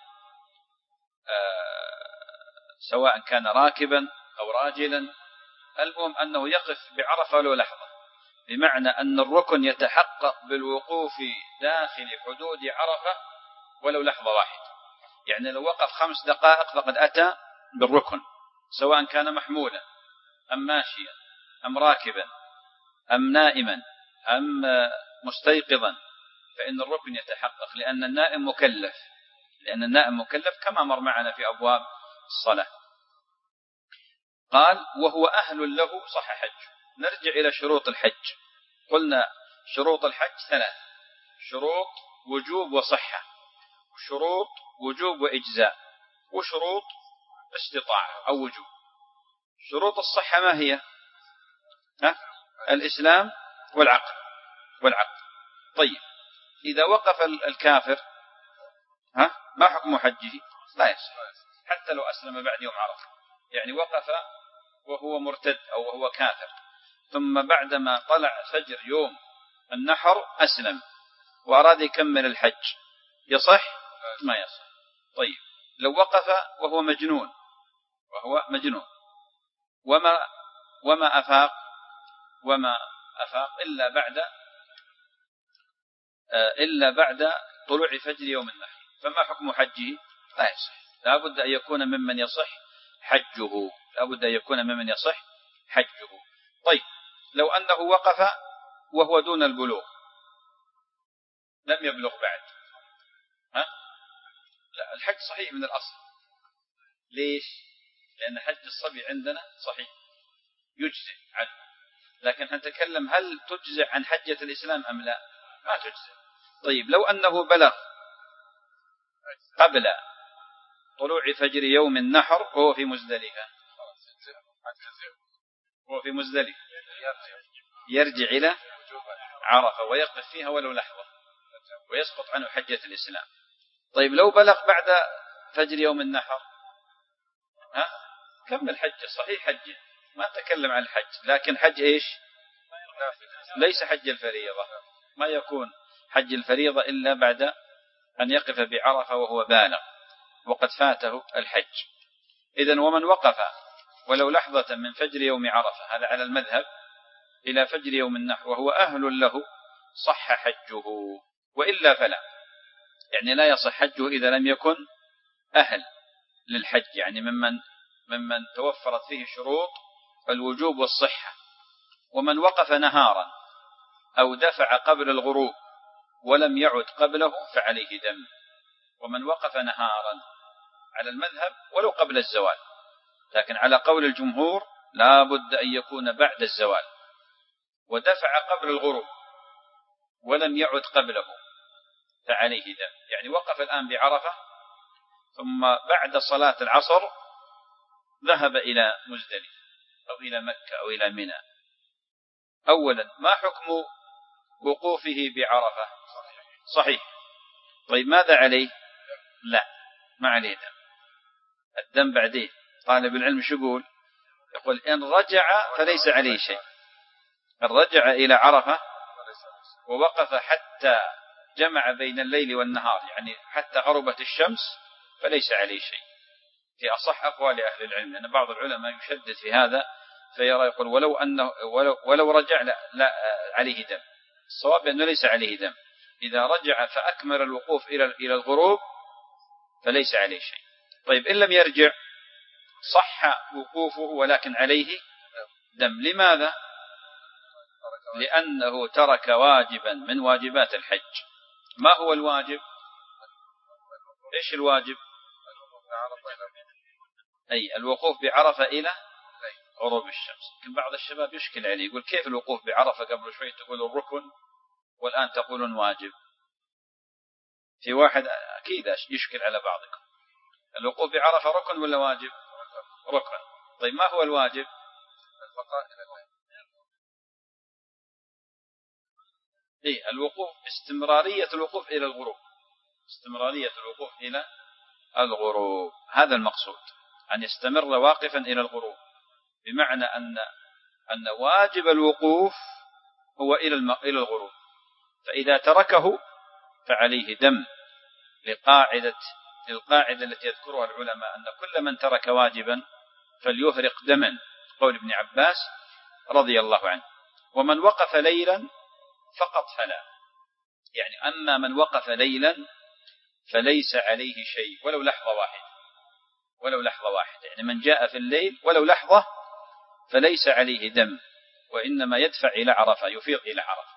سواء كان راكبا أو راجلا، المهم أنه يقف بعرفة ولو لحظة، بمعنى أن الركن يتحقق بالوقوف داخل حدود عرفة ولو لحظة واحدة. يعني لو وقف 5 دقائق فقد أتى بالركن، سواء كان محمولا أم ماشيا أم راكبا أم نائما أم مستيقظا، فإن الركن يتحقق، لأن النائم مكلف كما مر معنا في أبواب الصلاة. قال وهو أهل له صح حج. نرجع إلى شروط الحج. قلنا شروط الحج 3: شروط وجوب وصحة، وشروط وجوب وإجزاء، وشروط استطاعة أو وجوب. شروط الصحة ما هي؟ الإسلام والعقل. طيب إذا وقف الكافر ما حكم حجه؟ لا يصح حتى لو أسلم بعد يوم عرفة. يعني وقف وهو مرتد أو وهو كافر، ثم بعدما طلع فجر يوم النحر أسلم وأراد يكمل الحج، يصح؟ ما يصح. طيب لو وقف وهو مجنون وما أفاق إلا بعد طلوع فجر يوم النحر، فما حكم حجه؟ لا يصح. لا بد أن يكون ممن يصح حجه. طيب لو أنه وقف وهو دون البلوغ، لم يبلغ بعد، لا، الحج صحيح من الأصل. ليش؟ لأن حج الصبي عندنا صحيح يجزئ عنه، لكن نتكلم هل تجزئ عن حجة الإسلام أم لا؟ ما تجزئ. طيب لو أنه بلغ قبل طلوع فجر يوم النحر وهو في مزدلفة، يرجع إلى عرفة ويقف فيها ولو لحظة ويسقط عنه حجة الإسلام. طيب لو بلغ بعد فجر يوم النحر كمل حجه، صحيح حجه، ما تكلم عن الحج، لكن حج إيش؟ ليس حج الفريضة. ما يكون حج الفريضة إلا بعد أن يقف بعرفة وهو بالغ وقد فاته الحج. إذن ومن وقف ولو لحظة من فجر يوم عرفة، هذا على المذهب، إلى فجر يوم النحر وهو أهل له صح حجه، وإلا فلا. يعني لا يصح حجه إذا لم يكن أهل للحج، يعني ممن توفرت فيه شروط الوجوب والصحة. ومن وقف نهارا أو دفع قبل الغروب ولم يعد قبله فعليه دم. ومن وقف نهارا على المذهب ولو قبل الزوال، لكن على قول الجمهور لا بد أن يكون بعد الزوال، ودفع قبل الغروب ولم يعد قبله فعليه دم. يعني وقف الآن بعرفة ثم بعد صلاة العصر ذهب إلى مزدلفة أو إلى مكة أو إلى منى. أولا ما حكم وقوفه بعرفة؟ صحيح. طيب ماذا عليه؟ لا، ما عليه دم. الدم بعدين. طالب العلم شو يقول إن رجع فليس عليه شيء. إن رجع إلى عرفة ووقف حتى جمع بين الليل والنهار، يعني حتى غربت الشمس، فليس عليه شيء في أصح أقوال أهل العلم، لأن بعض العلماء يشدد في هذا فيرى يقول ولو رجع لا عليه دم. الصواب أنه ليس عليه دم. إذا رجع فأكمل الوقوف إلى الغروب فليس عليه شيء. طيب إن لم يرجع صح وقوفه ولكن عليه دم. لماذا؟ لأنه ترك واجبا من واجبات الحج. ما هو الواجب؟ إيش الواجب؟ أي الوقوف بعرفة إلى غروب الشمس. لكن بعض الشباب يشكل عليه، يقول كيف الوقوف بعرفة قبل شوي تقول الركن والآن تقولون واجب؟ في واحد أكيد يشكل على بعضكم. الوقوف بعرفة ركن ولا واجب؟ ركن. طيب ما هو الواجب؟ الوقوف، استمرارية الوقوف إلى الغروب. استمرارية الوقوف إلى الغروب، هذا المقصود، أن يستمر واقفا إلى الغروب، بمعنى أن واجب الوقوف هو إلى الغروب، فإذا تركه فعليه دم، للقاعدة التي يذكرها العلماء أن كل من ترك واجبا فليهرق دما، قول ابن عباس رضي الله عنه. ومن وقف ليلا فقط فلا. يعني أما من وقف ليلا فليس عليه شيء ولو لحظة واحدة، ولو لحظة واحدة، يعني من جاء في الليل ولو لحظة فليس عليه دم، وإنما يدفع إلى عرفة، يفيض إلى عرفة.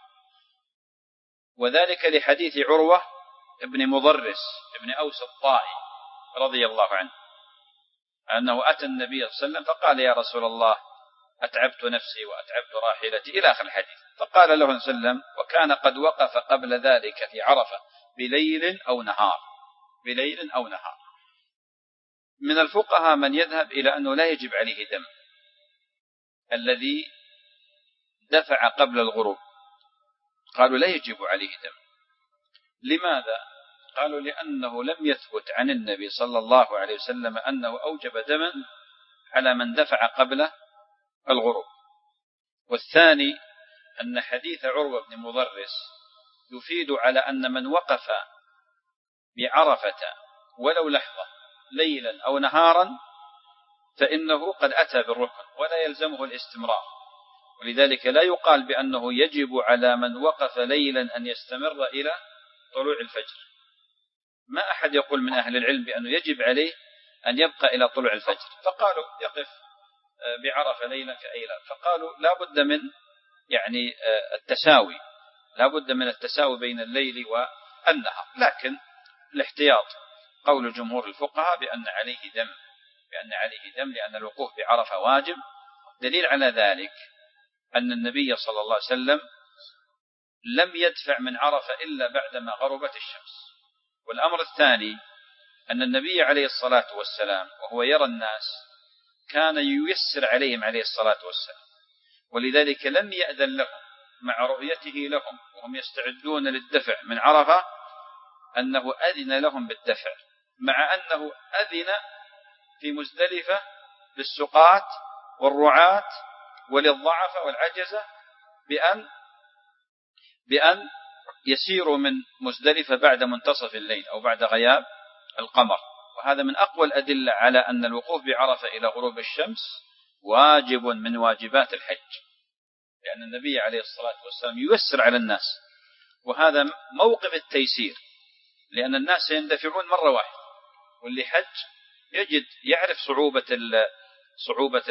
وذلك لحديث عروة ابن مضرس ابن أوس الطائي رضي الله عنه أنه أتى النبي صلى الله عليه وسلم فقال: يا رسول الله، أتعبت نفسي وأتعبت راحلتي، إلى آخر الحديث. فقال له صلى الله عليه وسلم: وكان قد وقف قبل ذلك في عرفة بليل أو نهار، بليل أو نهار. من الفقهاء من يذهب إلى أنه لا يجب عليه دم الذي دفع قبل الغروب، قالوا لا يجب عليه دم. لماذا؟ قالوا لأنه لم يثبت عن النبي صلى الله عليه وسلم أنه أوجب دما على من دفع قبل الغروب. والثاني أن حديث عروة بن مضرس يفيد على أن من وقف بعرفة ولو لحظة ليلا أو نهارا فإنه قد أتى بالركن ولا يلزمه الاستمرار، ولذلك لا يقال بأنه يجب على من وقف ليلا أن يستمر إلى طلوع الفجر. ما أحد يقول من أهل العلم بأنه يجب عليه أن يبقى إلى طلوع الفجر، فقالوا يقف بعرفة ليلا كأيلا، فقالوا لا بد من يعني التساوي، لا بد من التساوي بين الليل والنهار. لكن الاحتياط قول جمهور الفقهاء بأن عليه دم، بأن عليه دم، لأن الوقوف بعرفة واجب. دليل على ذلك أن النبي صلى الله عليه وسلم لم يدفع من عرفة إلا بعدما غربت الشمس. والأمر الثاني أن النبي عليه الصلاة والسلام وهو يرى الناس كان ييسر عليهم عليه الصلاة والسلام، ولذلك لم يأذن لهم مع رؤيته لهم وهم يستعدون للدفع من عرفة أنه أذن لهم بالدفع، مع أنه أذن في مزدلفة للسقاة والرعاة وللضعف والعجزة بأن يسيروا من مزدلفة بعد منتصف الليل أو بعد غياب القمر. وهذا من أقوى الأدلة على أن الوقوف بعرفة إلى غروب الشمس واجب من واجبات الحج، لأن النبي عليه الصلاة والسلام ييسر على الناس، وهذا موقف التيسير، لأن الناس سيندفعون مرة واحدة، واللي حج يعرف صعوبة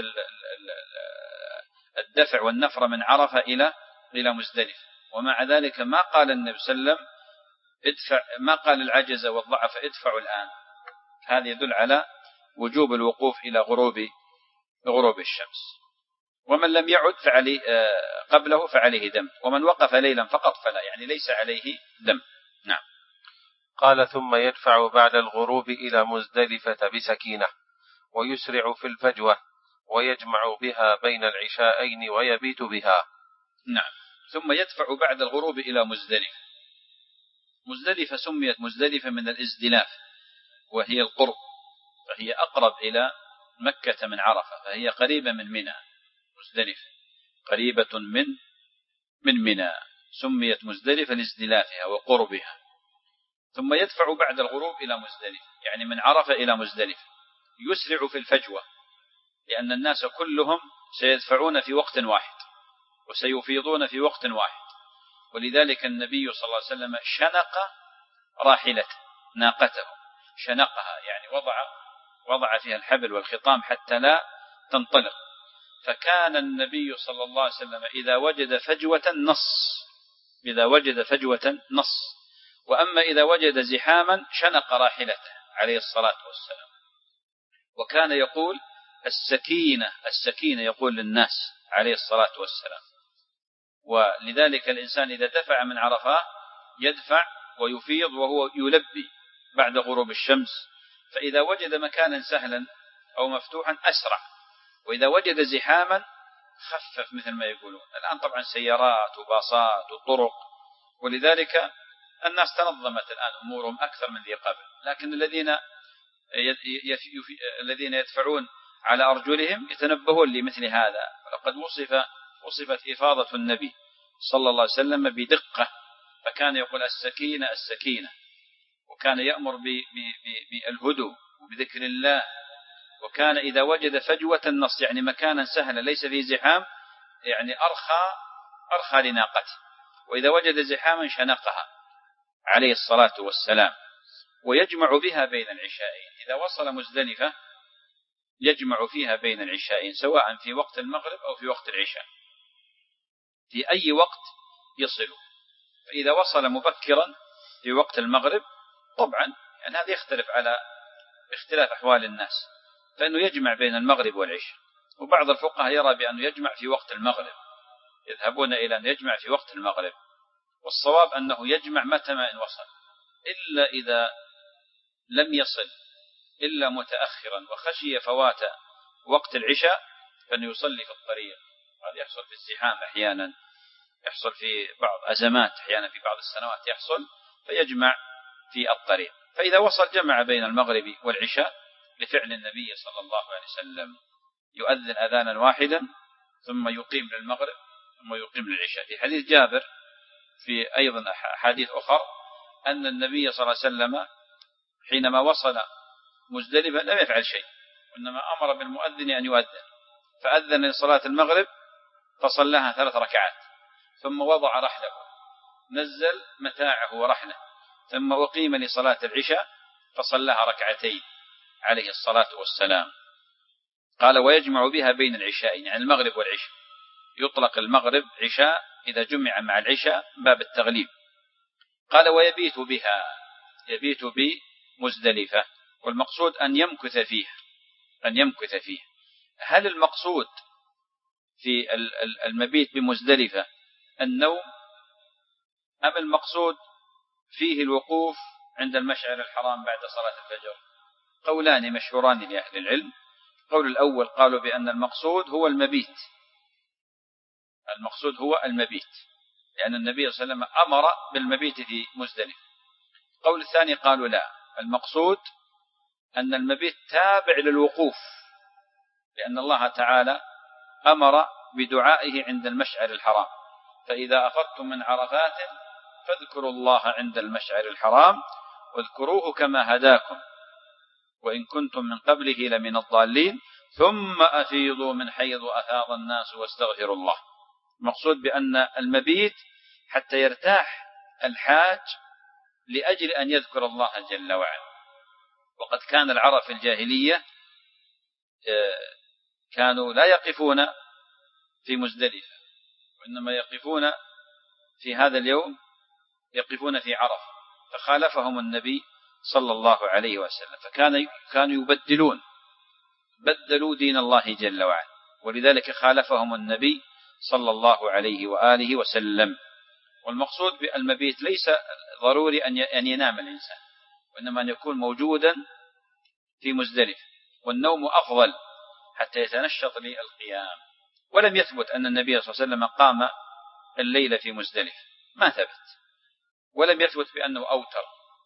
الدفع والنفر من عرفة إلى مزدلفة. ومع ذلك ما قال النبي صلى الله عليه وسلم ما قال العجز والضعف ادفعوا الآن. هذا يدل على وجوب الوقوف إلى غروب الشمس. ومن لم يعد قبله فعليه دم، ومن وقف ليلا فقط فلا، يعني ليس عليه دم. نعم. قال: ثم يدفع بعد الغروب إلى مزدلفة بسكينة، ويسرع في الفجوة، ويجمع بها بين العشاءين ويبيت بها. نعم. ثم يدفع بعد الغروب إلى مزدلفة. مزدلفة سميت مزدلفة من الازدلاف، وهي القرب، فهي أقرب إلى مكة من عرفة، فهي قريبة من منى. مزدلفة قريبة من منى، سميت مزدلفة لازدلافها وقربها. ثم يدفع بعد الغروب إلى مزدلفة، يعني من عرفة إلى مزدلفة. يسرع في الفجوة، لأن الناس كلهم سيدفعون في وقت واحد وسيفيضون في وقت واحد، ولذلك النبي صلى الله عليه وسلم شنق راحلته ناقته، شنقها يعني وضع فيها الحبل والخطام حتى لا تنطلق. فكان النبي صلى الله عليه وسلم إذا وجد فجوة نص، وأما إذا وجد زحاما شنق راحلته عليه الصلاة والسلام. وكان يقول السكينة يقول للناس عليه الصلاة والسلام. ولذلك الإنسان إذا دفع من عرفة يدفع ويفيض وهو يلبي بعد غروب الشمس، فإذا وجد مكانا سهلا أو مفتوحا أسرع، وإذا وجد زحاما خفف، مثل ما يقولون الآن طبعا سيارات وباصات وطرق، ولذلك الناس تنظمت الآن أمورهم أكثر من ذي قبل. لكن الذين يدفعون على أرجلهم يتنبهون لمثل هذا. ولقد وصفت إفاضة النبي صلى الله عليه وسلم بدقة، فكان يقول السكينة، وكان يأمر بالهدوء وبذكر الله. وكان إذا وجد فجوة النص، يعني مكانا سهلا ليس فيه زحام، يعني أرخى لناقته، وإذا وجد زحاما شنقها عليه الصلاة والسلام. ويجمع بها بين العشاءين. إذا وصل مزدلفة يجمع فيها بين العشاءين، سواء في وقت المغرب أو في وقت العشاء، في أي وقت يصل. فإذا وصل مبكرا في وقت المغرب طبعا يعني هذا يختلف على اختلاف أحوال الناس، فإنه يجمع بين المغرب والعشاء. وبعض الفقهاء يرى بأنه يجمع في وقت المغرب، يذهبون إلى أن يجمع في وقت المغرب، والصواب أنه يجمع متى ما إن وصل، إلا إذا لم يصل إلا متأخرا وخشي فوات وقت العشاء فإنه يصلي في الطريق. هذا يحصل في الزحام أحيانا، يحصل في بعض أزمات أحيانا، في بعض السنوات يحصل، فيجمع في الطريق. فإذا وصل جمع بين المغرب والعشاء لفعل النبي صلى الله عليه وسلم، يؤذن أذانا واحدا ثم يقيم للمغرب ثم يقيم للعشاء. في حديث جابر في أيضا حديث أخر أن النبي صلى الله عليه وسلم حينما وصل مزدلفة لم يفعل شيء، وإنما أمر بالمؤذن أن يؤذن، فأذن لصلاة المغرب فصلاها 3 ركعات، ثم وضع رحله، نزل متاعه ورحله، ثم أقيم لصلاة العشاء فصلاها 2 ركعتين عليه الصلاة والسلام. قال ويجمع بها بين العشاءين، يعني المغرب والعشاء. يطلق المغرب عشاء إذا جمع مع العشاء باب التغليب. قال ويبيت بها، يبيت بمزدلفة، والمقصود أن يمكث فيها، أن يمكث فيها. هل المقصود في المبيت بمزدلفة النوم، أم المقصود فيه الوقوف عند المشعر الحرام بعد صلاة الفجر؟ قولان مشهوران لأهل العلم. قول الأول قالوا بأن المقصود هو المبيت، المقصود هو المبيت، لأن النبي صلى الله عليه وسلم أمر بالمبيت في مزدلفة. قول الثاني قالوا لا، المقصود أن المبيت تابع للوقوف، لأن الله تعالى أمر بدعائه عند المشعر الحرام، فإذا أفضتم من عرفات فاذكروا الله عند المشعر الحرام واذكروه كما هداكم وإن كنتم من قبله لمن الضالين ثم أفيضوا من حيث أفاض الناس واستغفروا الله. المقصود بأن المبيت حتى يرتاح الحاج لأجل أن يذكر الله جل وعلا. وقد كان العرب في الجاهلية كانوا لا يقفون في مزدلفة، وإنما يقفون في هذا اليوم، يقفون في عرفة، فخالفهم النبي صلى الله عليه وسلم، فكانوا بدلوا دين الله جل وعلا، ولذلك خالفهم النبي صلى الله عليه وآله وسلم. والمقصود بالمبيت ليس ضروري أن ينام الإنسان، وإنما أن يكون موجودا في مزدلفة، والنوم أفضل حتى يتنشط للقيام. ولم يثبت أن النبي صلى الله عليه وسلم قام الليل في مزدلفة، ما ثبت، ولم يثبت بأنه أوتر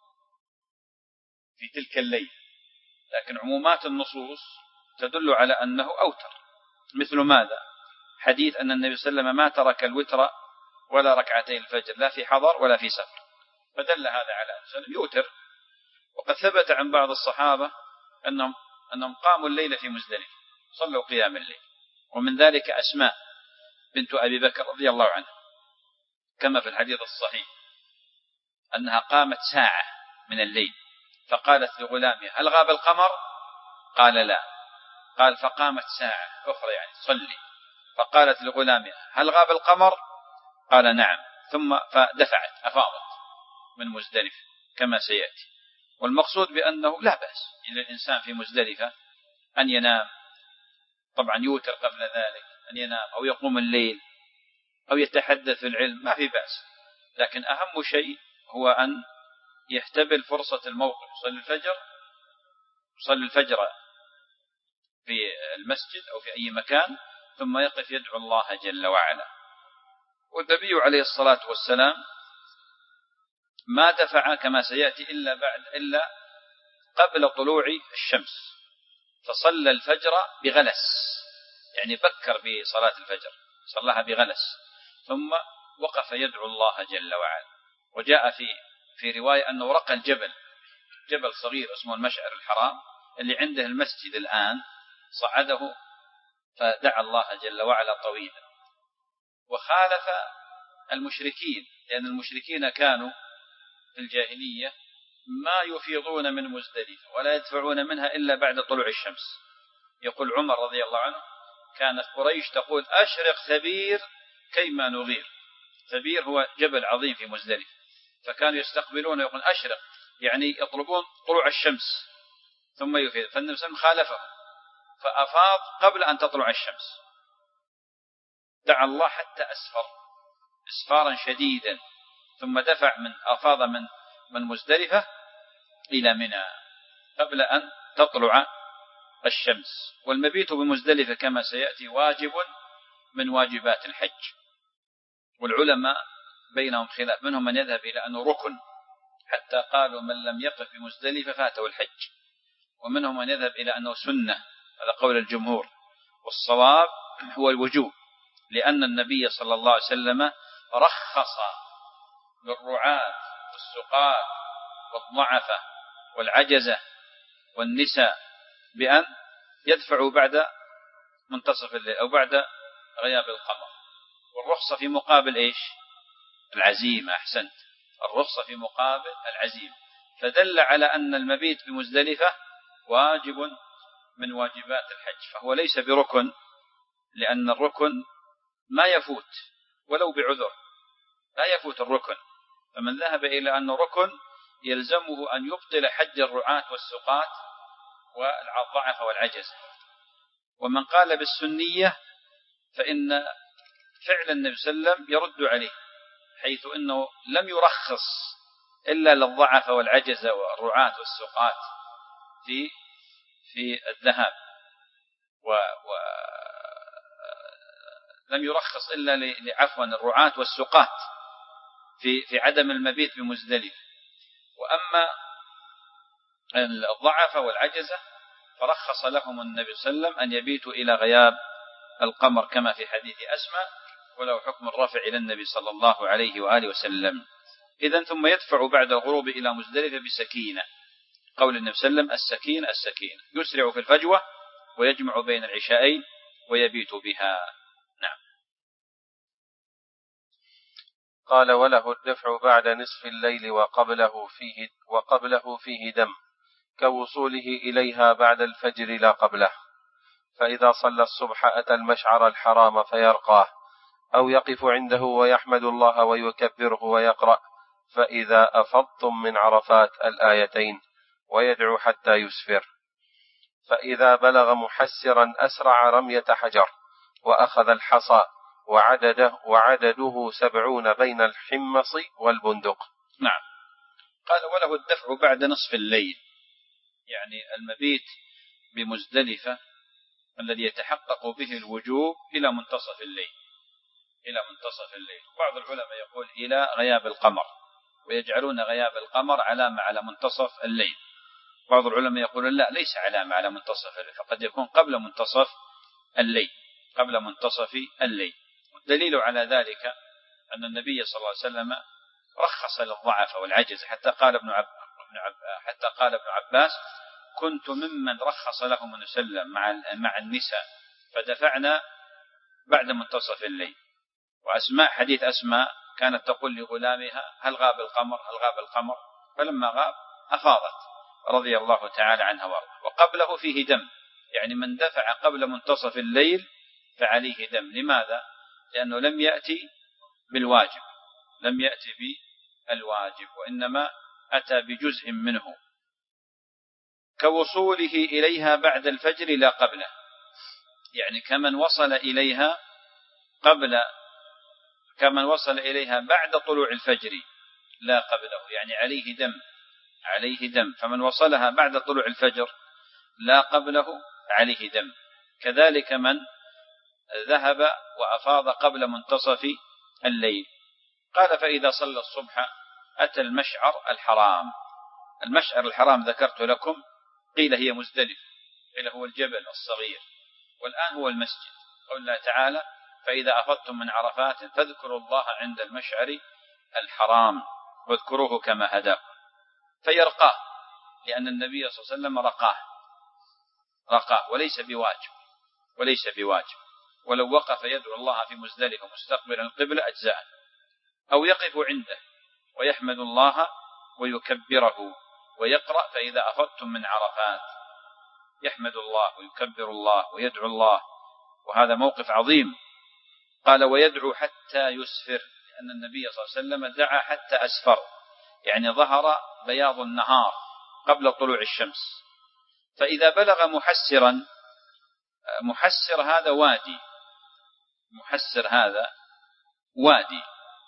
في تلك الليل، لكن عمومات النصوص تدل على أنه أوتر. مثل ماذا؟ حديث أن النبي صلى الله عليه وسلم ما ترك الوتر ولا ركعتين الفجر لا في حضر ولا في سفر، فدل هذا على أنه يوتر. وقد ثبت عن بعض الصحابة أنهم قاموا الليل في مزدلفة، صلوا قيام الليل، ومن ذلك أسماء بنت أبي بكر رضي الله عنها، كما في الحديث الصحيح أنها قامت ساعة من الليل، فقالت لغلامها هل غاب القمر؟ قال لا. قال فقامت ساعة أخرى يعني تصلي، فقالت لغلامها هل غاب القمر؟ قال نعم، ثم فدفعت أفاضت من مزدلفة كما سيأتي. والمقصود بأنه لا بأس إلى الإنسان في مزدلفة أن ينام، طبعا يوتر قبل ذلك، أن ينام أو يقوم الليل أو يتحدث في العلم، ما في بأس، لكن أهم شيء هو أن يحتبل فرصة الموقف، يصلي الفجر في المسجد أو في أي مكان، ثم يقف يدعو الله جل وعلا. والنبي عليه الصلاة والسلام ما دفع كما سيأتي إلا قبل طلوع الشمس، فصلى الفجر بغلس، يعني بكر بصلاة الفجر، صلاها بغلس، ثم وقف يدعو الله جل وعلا. وجاء في رواية أنه رقى الجبل، جبل صغير اسمه المشعر الحرام اللي عنده المسجد الآن، صعده فدعا الله جل وعلا طويلا. وخالف المشركين، لأن المشركين كانوا في الجاهلية ما يفيضون من مزدلفة ولا يدفعون منها إلا بعد طلوع الشمس. يقول عمر رضي الله عنه: كانت قريش تقول: أشرق ثبير كيما نغير. ثبير هو جبل عظيم في مزدلفة، فكانوا يستقبلون ويقول أشرق، يعني يطلبون طلوع الشمس ثم يفيض. فالنبي صلى الله عليه وسلم خالفه فأفاض قبل أن تطلع الشمس. دعا الله حتى أسفر إسفارا شديدا، ثم أفاض من مزدلفة إلى منى قبل أن تطلع الشمس. والمبيت بمزدلفة كما سيأتي واجب من واجبات الحج، والعلماء بينهم خلاف، منهم من يذهب إلى أنه ركن حتى قالوا من لم يقف بمزدلفة فاته الحج، ومنهم من يذهب إلى أنه سنة، هذا قول الجمهور، والصواب هو الوجوب، لأن النبي صلى الله عليه وسلم رخص للرعاة والسقاة والضعفة والعجزة والنساء بأن يدفعوا بعد منتصف الليل أو بعد غياب القمر. والرخصة في مقابل إيش؟ العزيمة. أحسنت، الرخصة في مقابل العزيمة. فدل على أن المبيت بمزدلفة واجب من واجبات الحج، فهو ليس بركن، لأن الركن ما يفوت ولو بعذر، لا يفوت الركن. فمن ذهب إلى أنه ركن يلزمه أن يبطل حج الرعاة والسقاة والضعف والعجز. ومن قال بالسنية فإن فعل النبي صلى الله عليه وسلم يرد عليه، حيث أنه لم يرخص إلا للضعف والعجز والرعاة والسقاة في الذهاب، لم يرخص إلا لعفوا الرعاة والسقاة في عدم المبيت بمزدلفة. وأما الضعف والعجزة فرخص لهم النبي صلى الله عليه وسلم أن يبيتوا إلى غياب القمر كما في حديث أسماء، وله حكم الرفع إلى النبي صلى الله عليه وآله وسلم. إذن ثم يدفع بعد الغروب إلى مزدلفة بسكينة، قول النبي صلى الله عليه وسلم: السكينة السكينة، يسرع في الفجوة ويجمع بين العشاءين ويبيت بها. نعم. قال: وله الدفع بعد نصف الليل وقبله فيه دم، كوصوله إليها بعد الفجر لا قبله. فإذا صلى الصبح أتى المشعر الحرام فيرقاه، أو يقف عنده ويحمد الله ويكبره ويقرأ: فإذا أفضتم من عرفات الآيتين، ويدعو حتى يسفر. فإذا بلغ محسرا أسرع رمية حجر، وأخذ الحصى، وعدده 70 بين الحمص والبندق. نعم. قال: وله الدفع بعد نصف الليل، يعني المبيت بمزدلفة الذي يتحقق به الوجوب إلى منتصف الليل، بعض العلماء يقول إلى غياب القمر، ويجعلون غياب القمر علامة على منتصف الليل. بعض العلماء يقول لا، ليس علامة على منتصف الليل، فقد يكون قبل منتصف الليل. والدليل على ذلك أن النبي صلى الله عليه وسلم رخص للضعف والعجز، حتى قال ابن عباس: كنت ممن رخص لهم النبي صلى الله عليه وسلم مع النساء فدفعنا بعد منتصف الليل. وأسماء، حديث أسماء كانت تقول لغلامها: هل غاب القمر؟ فلما غاب أفاضت رضي الله تعالى عنها وارضاها. وقبله فيه دم، يعني من دفع قبل منتصف الليل فعليه دم. لماذا؟ لأنه لم يأتي بالواجب، وإنما أتى بجزء منه. كوصوله إليها بعد الفجر لا قبله، يعني كمن وصل إليها بعد طلوع الفجر لا قبله، يعني عليه دم. فمن وصلها بعد طلوع الفجر لا قبله عليه دم. كذلك من ذهب وأفاض قبل منتصف الليل. قال: فإذا صلى الصبح أتى المشعر الحرام ذكرت لكم، قيل هي مزدلفة، قيل هو الجبل الصغير، والآن هو المسجد. قول الله تعالى: فإذا أفضتم من عرفات فاذكروا الله عند المشعر الحرام واذكروه كما هداكم. فيرقاه، لأن النبي صلى الله عليه وسلم رقاه وليس بواجب. ولو وقف يدعو الله في مزدلفة مستقبلا القبلة أجزاء، أو يقف عنده ويحمد الله ويكبره ويقرأ فإذا أفضتم من عرفات يحمد الله ويكبر الله ويدعو الله، وهذا موقف عظيم. قال ويدعو حتى يسفر، لأن النبي صلى الله عليه وسلم دعا حتى أسفر، يعني ظهر بياض النهار قبل طلوع الشمس. فإذا بلغ محسرا، محسر هذا وادي، محسر هذا وادي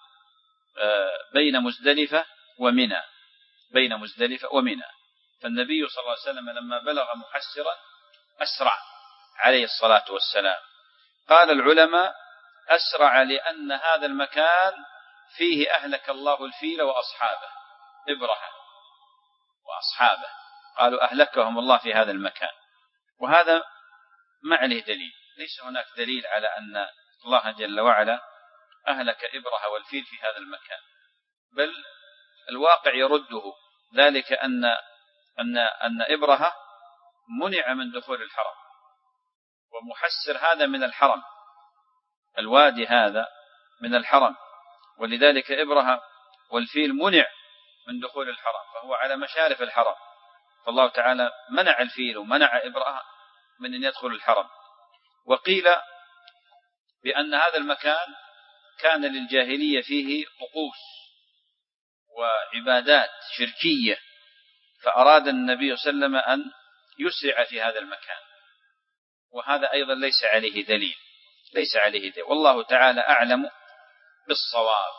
بين مزدلفة ومنى، بين مزدلفة ومنى. فالنبي صلى الله عليه وسلم لما بلغ محسرا أسرع عليه الصلاة والسلام. قال العلماء أسرع لأن هذا المكان فيه أهلك الله الفيل وأصحابه، إبرهة وأصحابه، قالوا أهلكهم الله في هذا المكان. وهذا ما عليه دليل، ليس هناك دليل على أن الله جل وعلا أهلك إبرهة والفيل في هذا المكان، بل الواقع يرده، ذلك أن إبرهة منع من دخول الحرم، ومحسر هذا من الحرم، الوادي هذا من الحرم، ولذلك إبرهة والفيل منع من دخول الحرم، فهو على مشارف الحرم، فالله تعالى منع الفيل ومنع إبرهة من أن يدخل الحرم. وقيل بأن هذا المكان كان للجاهلية فيه طقوس وعبادات شركية، فأراد النبي صلى الله عليه وسلم أن يسرع في هذا المكان، وهذا أيضا ليس عليه دليل، ليس عليه دليل، والله تعالى أعلم بالصواب.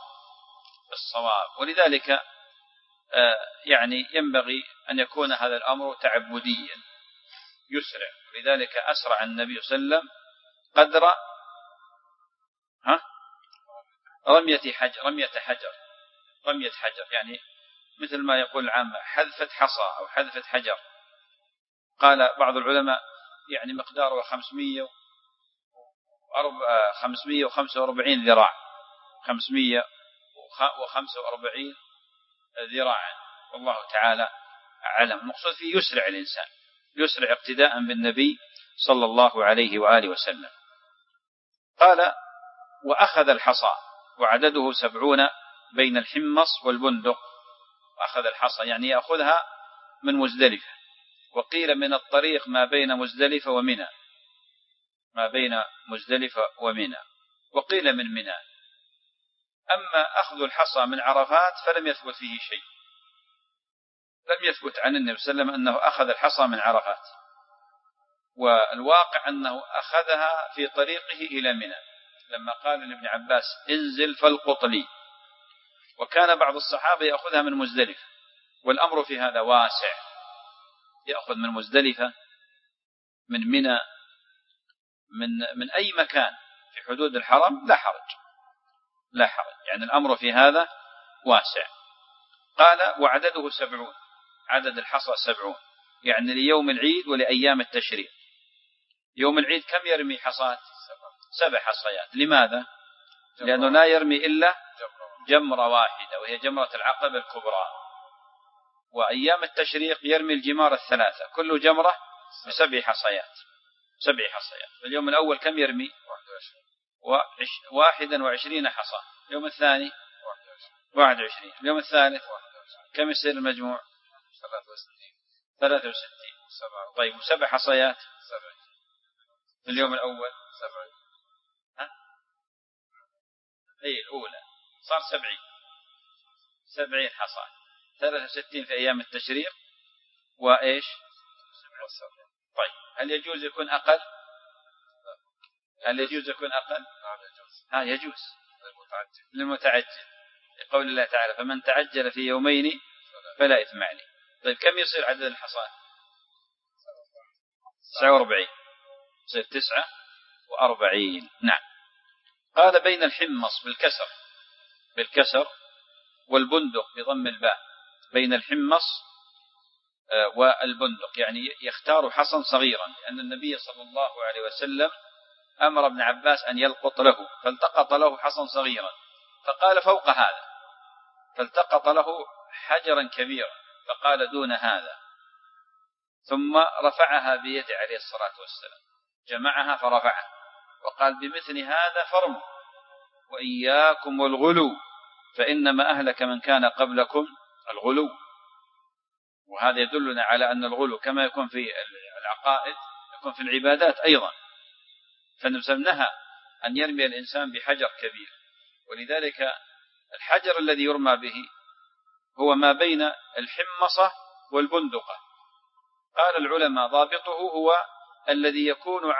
ولذلك يعني ينبغي أن يكون هذا الأمر تعبديا يسرع، لذلك أسرع النبي صلى الله عليه وسلم قدر رمية حجر، يعني مثل ما يقول العامة حذفة حصى أو حذفة حجر. قال بعض العلماء يعني مقداره 545 ذراع، 545 ذراعا، والله تعالى أعلم. المقصود فيه يسرع الإنسان، يسرع اقتداء بالنبي صلى الله عليه وآله وسلم. قال وأخذ الحصى وعدده 70 بين الحمص والبندق، أخذ الحصى يعني يأخذها من مزدلفة، وقيل من الطريق ما بين مزدلفة ومنى، ما بين مزدلفة ومنى، وقيل من منى. أما أخذ الحصى من عرفات فلم يثبت فيه شيء، لم يثبت عن النبي صلى الله عليه وسلم أنه أخذ الحصى من عرفات، والواقع أنه أخذها في طريقه إلى منى لما قال لابن عباس انزل فالقط لي، وكان بعض الصحابة يأخذها من مزدلفة، والأمر في هذا واسع، يأخذ من مزدلفة، من منى، من أي مكان في حدود الحرم لا حرج، لا حرج، يعني الأمر في هذا واسع. قال وعدده 70، عدد الحصى 70، يعني ليوم العيد ولأيام التشريق. يوم العيد كم يرمي حصات؟ 7 حصيات. لماذا؟ لأنه لا يرمي إلا جمرة واحدة وهي جمرة العقبة الكبرى، وأيام التشريق يرمي الجمار 3، كل جمرة ب7 حصيات، 7 حصيات. اليوم الأول كم يرمي؟ 21 حصى. اليوم الثاني 21. اليوم الثالث كم يصير المجموع؟ 63. طيب و7 حصيات في اليوم الأول 7، أي الأولى صار 70 حصى، 63 في أيام التشريق وإيش؟ طيب هل يجوز يكون أقل؟ هل يجوز يكون أقل؟ يجوز للمتعجل، لقول الله تعالى فمن تعجل في يومين فلا إثم عليه. طيب كم يصير عدد الحصاد؟ 49، يصير 49. نعم. قال بين الحمص بالكسر والبندق بضم الباء، بين الحمص والبندق، يعني يختار حصا صغيرا، لأن النبي صلى الله عليه وسلم أمر ابن عباس أن يلقط له، فالتقط له حصا صغيرا، فقال فوق هذا، فالتقط له حجرا كبيرا، فقال دون هذا، ثم رفعها بيده عليه الصلاة والسلام، جمعها فرفعها وقال بمثل هذا فرموا وإياكم والغلو، فإنما أهلك من كان قبلكم الغلو. وهذا يدلنا على أن الغلو كما يكون في العقائد يكون في العبادات أيضا. فالنبي صلى الله عليه وسلم نهى أن يرمي الإنسان بحجر كبير، ولذلك الحجر الذي يرمى به هو ما بين الحمصة والبندقة. قال العلماء ضابطه هو الذي يكون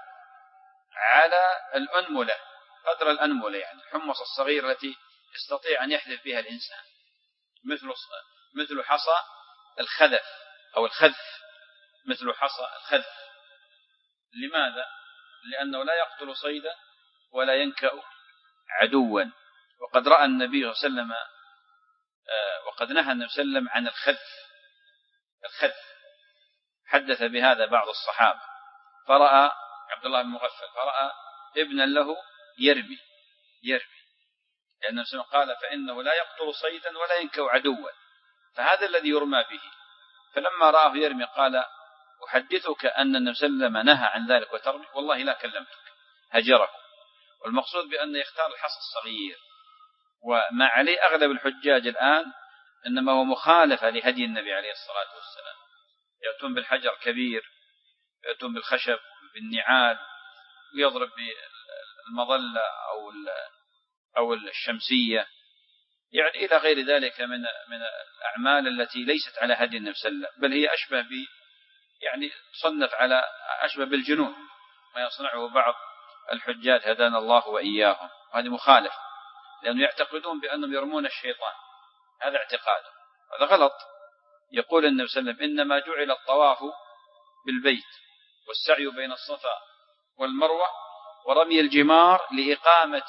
على الأنملة، قدر الأنملة، يعني الحمص الصغير التي يستطيع أن يحذف بها الإنسان، مثل حصى الخذف أو الخذف، مثل حصى الخذف. لماذا؟ لأنه لا يقتل صيدا ولا ينكأ عدوا. وقد رأى النبي صلى الله عليه وسلم وقد نهى النبي صلى الله عليه وسلم عن الخذف. حدث بهذا بعض الصحابة، فرأى عبد الله بن مغفل فرأى ابنا له يرمي، لأن النبي صلى الله عليه وسلم قال فإنه لا يقتل صيدا ولا ينكأ عدوا، فهذا الذي يرمى به. فلما رآه يرمي قال أحدثك أن النبي صلى الله عليه وسلم نهى عن ذلك وترمي؟ والله لا كلمتك، هجره. والمقصود بأن يختار الحصى الصغير. وما عليه أغلب الحجاج الآن إنما هو مخالفة لهدي النبي عليه الصلاة والسلام، يأتون بالحجر كبير، يأتون بالخشب بالنعال، ويضرب بالمظلة أو الشمسية، يعني إلى غير ذلك من الأعمال التي ليست على هدي النبي صلى الله عليه وسلم، بل هي أشبه يعني تصنف على أشبه بالجنون ما يصنعه بعض الحجاج هدانا الله وإياهم. وهذه مخالف، لأنه يعتقدون بأنهم يرمون الشيطان، هذا اعتقاده، هذا غلط. يقول النبي صلى الله عليه وسلم إنما جعل الطواف بالبيت والسعي بين الصفا والمروة ورمي الجمار لإقامة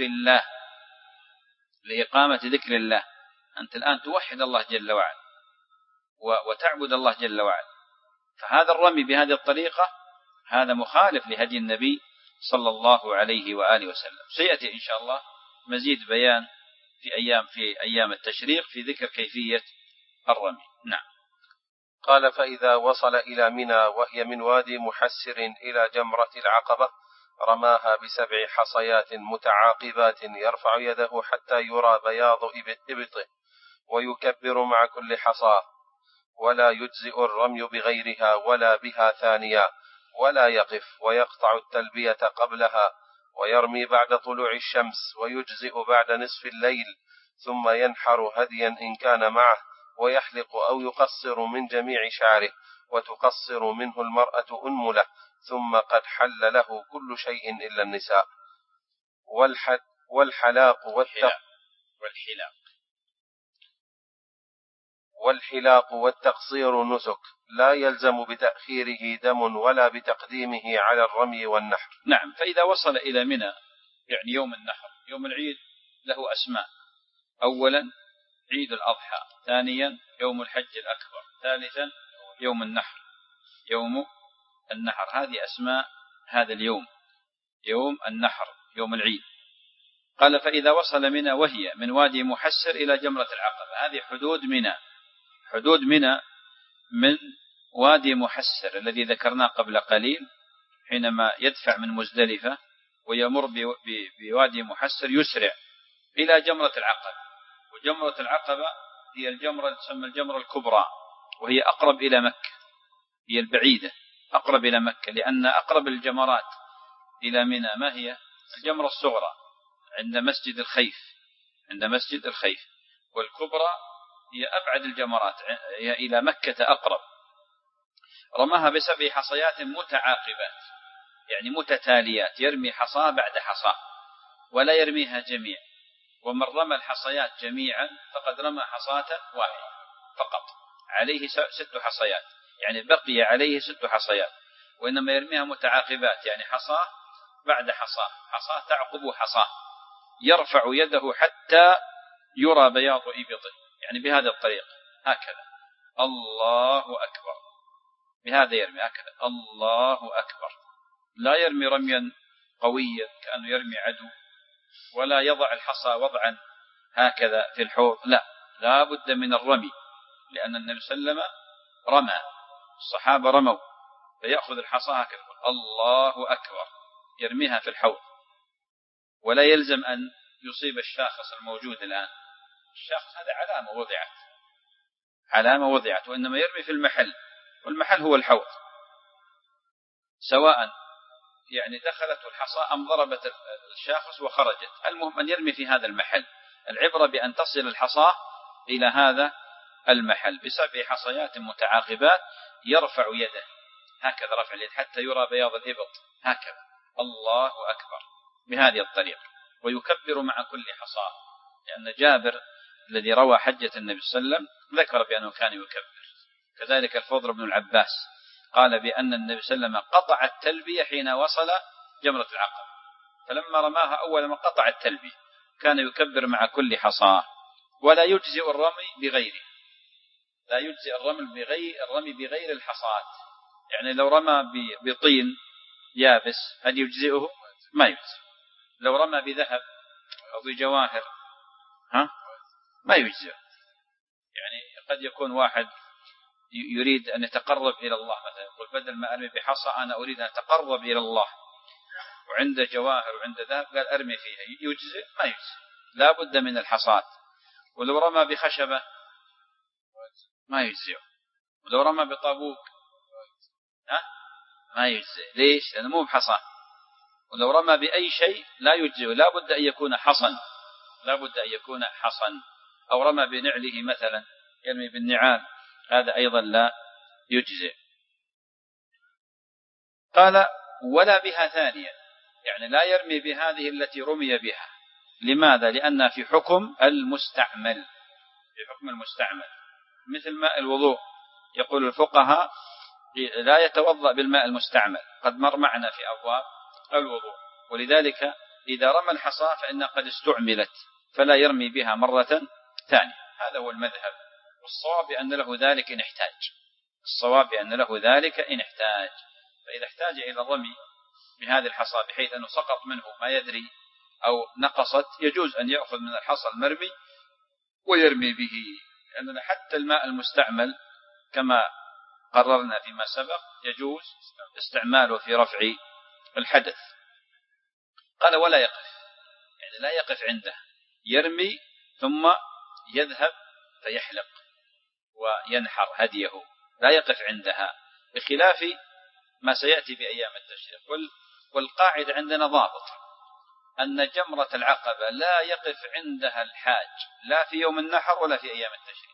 ذكر الله. أنت الآن توحد الله جل وعلا وتعبد الله جل وعلا، فهذا الرمي بهذه الطريقة هذا مخالف لهدي النبي صلى الله عليه وآله وسلم. سيأتي إن شاء الله مزيد بيان في أيام التشريق في ذكر كيفية الرمي. نعم. قال فإذا وصل إلى منى وهي من وادي محسر إلى جمرة العقبة رماها ب7 حصيات متعاقبات يرفع يده حتى يرى بياض إبطه ويكبر مع كل حصاه، ولا يجزئ الرمي بغيرها ولا بها ثانية، ولا يقف، ويقطع التلبية قبلها، ويرمي بعد طلوع الشمس، ويجزئ بعد نصف الليل، ثم ينحر هديا إن كان معه، ويحلق أو يقصر من جميع شعره، وتقصر منه المرأة أنملة، ثم قد حل له كل شيء إلا النساء. والحلاق والتقصير نسك، لا يلزم بتأخيره دم ولا بتقديمه على الرمي والنحر. نعم. فإذا وصل إلى منى يعني يوم النحر، يوم العيد له أسماء: أولا عيد الأضحى، ثانيا يوم الحج الأكبر، ثالثا يوم النحر. هذه أسماء هذا اليوم، يوم النحر، يوم العيد. قال فإذا وصل منى وهي من وادي محسر إلى جمرة العقبة، هذه حدود منى من وادي محسر الذي ذكرناه قبل قليل، حينما يدفع من مزدلفة ويمر بوادي محسر يسرع إلى جمرة العقبة. وجمرة العقبة هي الجمرة تسمى الجمرة الكبرى، وهي أقرب إلى مكة، هي البعيدة أقرب إلى مكة، لأن أقرب الجمرات إلى منى ما هي؟ الجمرة الصغرى عند مسجد الخيف، والكبرى هي أبعد الجمرات، هي إلى مكة أقرب. رماها ب7 حصيات متعاقبات، يعني متتاليات، يرمي حصاة بعد حصاة ولا يرميها جميع. ومن رمى الحصيات جميعا فقد رمى حصاة واحدة فقط، عليه 6 حصيات، يعني بقي عليه 6 حصيات. وإنما يرميها متعاقبات، يعني حصاة بعد حصاة تعقب حصاة، يرفع يده حتى يرى بياض إبطه، يعني بهذا الطريق هكذا، الله أكبر، بهذا يرمي هكذا، الله أكبر. لا يرمي رميا قويا كأنه يرمي عدو، ولا يضع الحصى وضعا هكذا في الحوض، لا بد من الرمي، لأن النبي صلى الله عليه وسلم رمى، الصحابة رموا، فيأخذ الحصى هكذا، الله أكبر، يرميها في الحوض. ولا يلزم أن يصيب الشاخص الموجود الآن، الشاخص هذا علامة وضعت، علامة وضعت، وإنما يرمي في المحل، والمحل هو الحوض، سواء يعني دخلت الحصى أم ضربت الشاخص وخرجت، المهم أن يرمي في هذا المحل. العبرة بأن تصل الحصى إلى هذا المحل ب7 حصيات متعاقبات، يرفع يده هكذا رفع اليد حتى يرى بياض الإبط هكذا، الله أكبر، بهذه الطريقة، ويكبر مع كل حصى، لأن جابر الذي روى حجة النبي صلى الله عليه وسلم ذكر بأنه كان يكبر. كذلك الفضل بن العباس قال بأن النبي صلى الله عليه وسلم قطع التلبية حين وصل جمرة العقبة، فلما رماها أول ما قطع التلبية كان يكبر مع كل حصى. ولا يجزئ الرمي بغيره، لا يجزئ الرمي بغير الحصات، يعني لو رمى بطين يابس هل يجزئه؟ ما يجزئ. لو رمى بذهب أو بجواهر ما يجزئ. يعني قد يكون واحد يريد أن يتقرب إلى الله، مثلا يقول بدل ما أرمي بحصى أنا أريد أن أتقرب إلى الله، وعنده جواهر وعنده ذهب، قال أرمي فيها، يجزئ؟ ما يجزئ، لا بد من الحصات. ولو رمى بخشبة ما يجزئ، ولو رمى بطابوق ما يجزئ. ليش؟ لأنه مو بحصى. ولو رمى بأي شيء لا يجزئ، لا بد أن يكون حصن، لا بد أن يكون حصن. أو رمى بنعله مثلا، يرمي بالنعال، هذا أيضا لا يجزئ. قال ولا بها ثانية، يعني لا يرمي بهذه التي رمي بها. لماذا؟ لأنها في حكم المستعمل، في حكم المستعمل، مثل ماء الوضوء. يقول الفقهاء لا يتوضأ بالماء المستعمل، قد مر معنا في أبواب الوضوء. ولذلك إذا رمى الحصى فإنها قد استعملت، فلا يرمي بها مرة ثانية. هذا هو المذهب، والصواب أن له ذلك إن احتاج، الصواب أن له ذلك إن احتاج. فإذا احتاج إلى الرمي بهذه الحصى بحيث أنه سقط منه ما يدري أو نقصت، يجوز أن يأخذ من الحصى المرمي ويرمي به، لأننا حتى الماء المستعمل كما قررنا فيما سبق يجوز استعماله في رفع الحدث. قال ولا يقف، يعني لا يقف عنده، يرمي ثم يذهب فيحلق وينحر هديه، لا يقف عندها، بخلاف ما سيأتي بأيام التشريق. والقاعدة عندنا ضابط أن جمرة العقبة لا يقف عندها الحاج لا في يوم النحر ولا في أيام التشريق،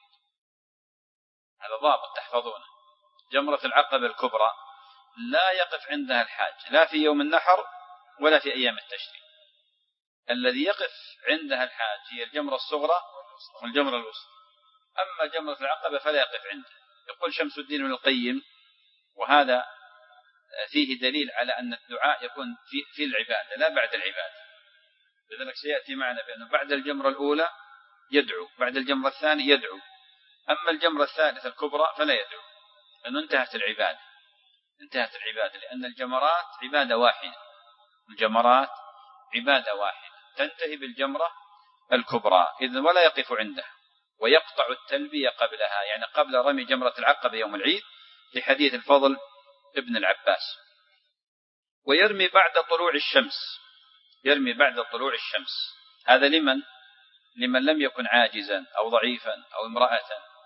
هذا ضابط تحفظونه. جمرة العقبة الكبرى لا يقف عندها الحاج لا في يوم النحر ولا في أيام التشريق. الذي يقف عندها الحاج هي الجمرة الصغرى والجمرة الوسطى، أما جمرة العقبة فلا يقف عنده. يقول شمس الدين ابن القيم، وهذا فيه دليل على أن الدعاء يكون في العبادة لا بعد العبادة، لذلك سيأتي معنا بأنه بعد الجمرة الأولى يدعو، بعد الجمرة الثانية يدعو، أما الجمرة الثالثة الكبرى فلا يدعو، لأنه انتهت العبادة، انتهت العبادة، لأن الجمرات عبادة واحدة، الجمرات عبادة واحدة تنتهي بالجمرة الكبرى. إذن ولا يقف عندها، ويقطع التلبية قبلها، يعني قبل رمي جمرة العقبة يوم العيد، لحديث الفضل ابن العباس. ويرمي بعد طلوع الشمس، يرمي بعد طلوع الشمس، هذا لمن لم يكن عاجزا أو ضعيفا أو امرأة،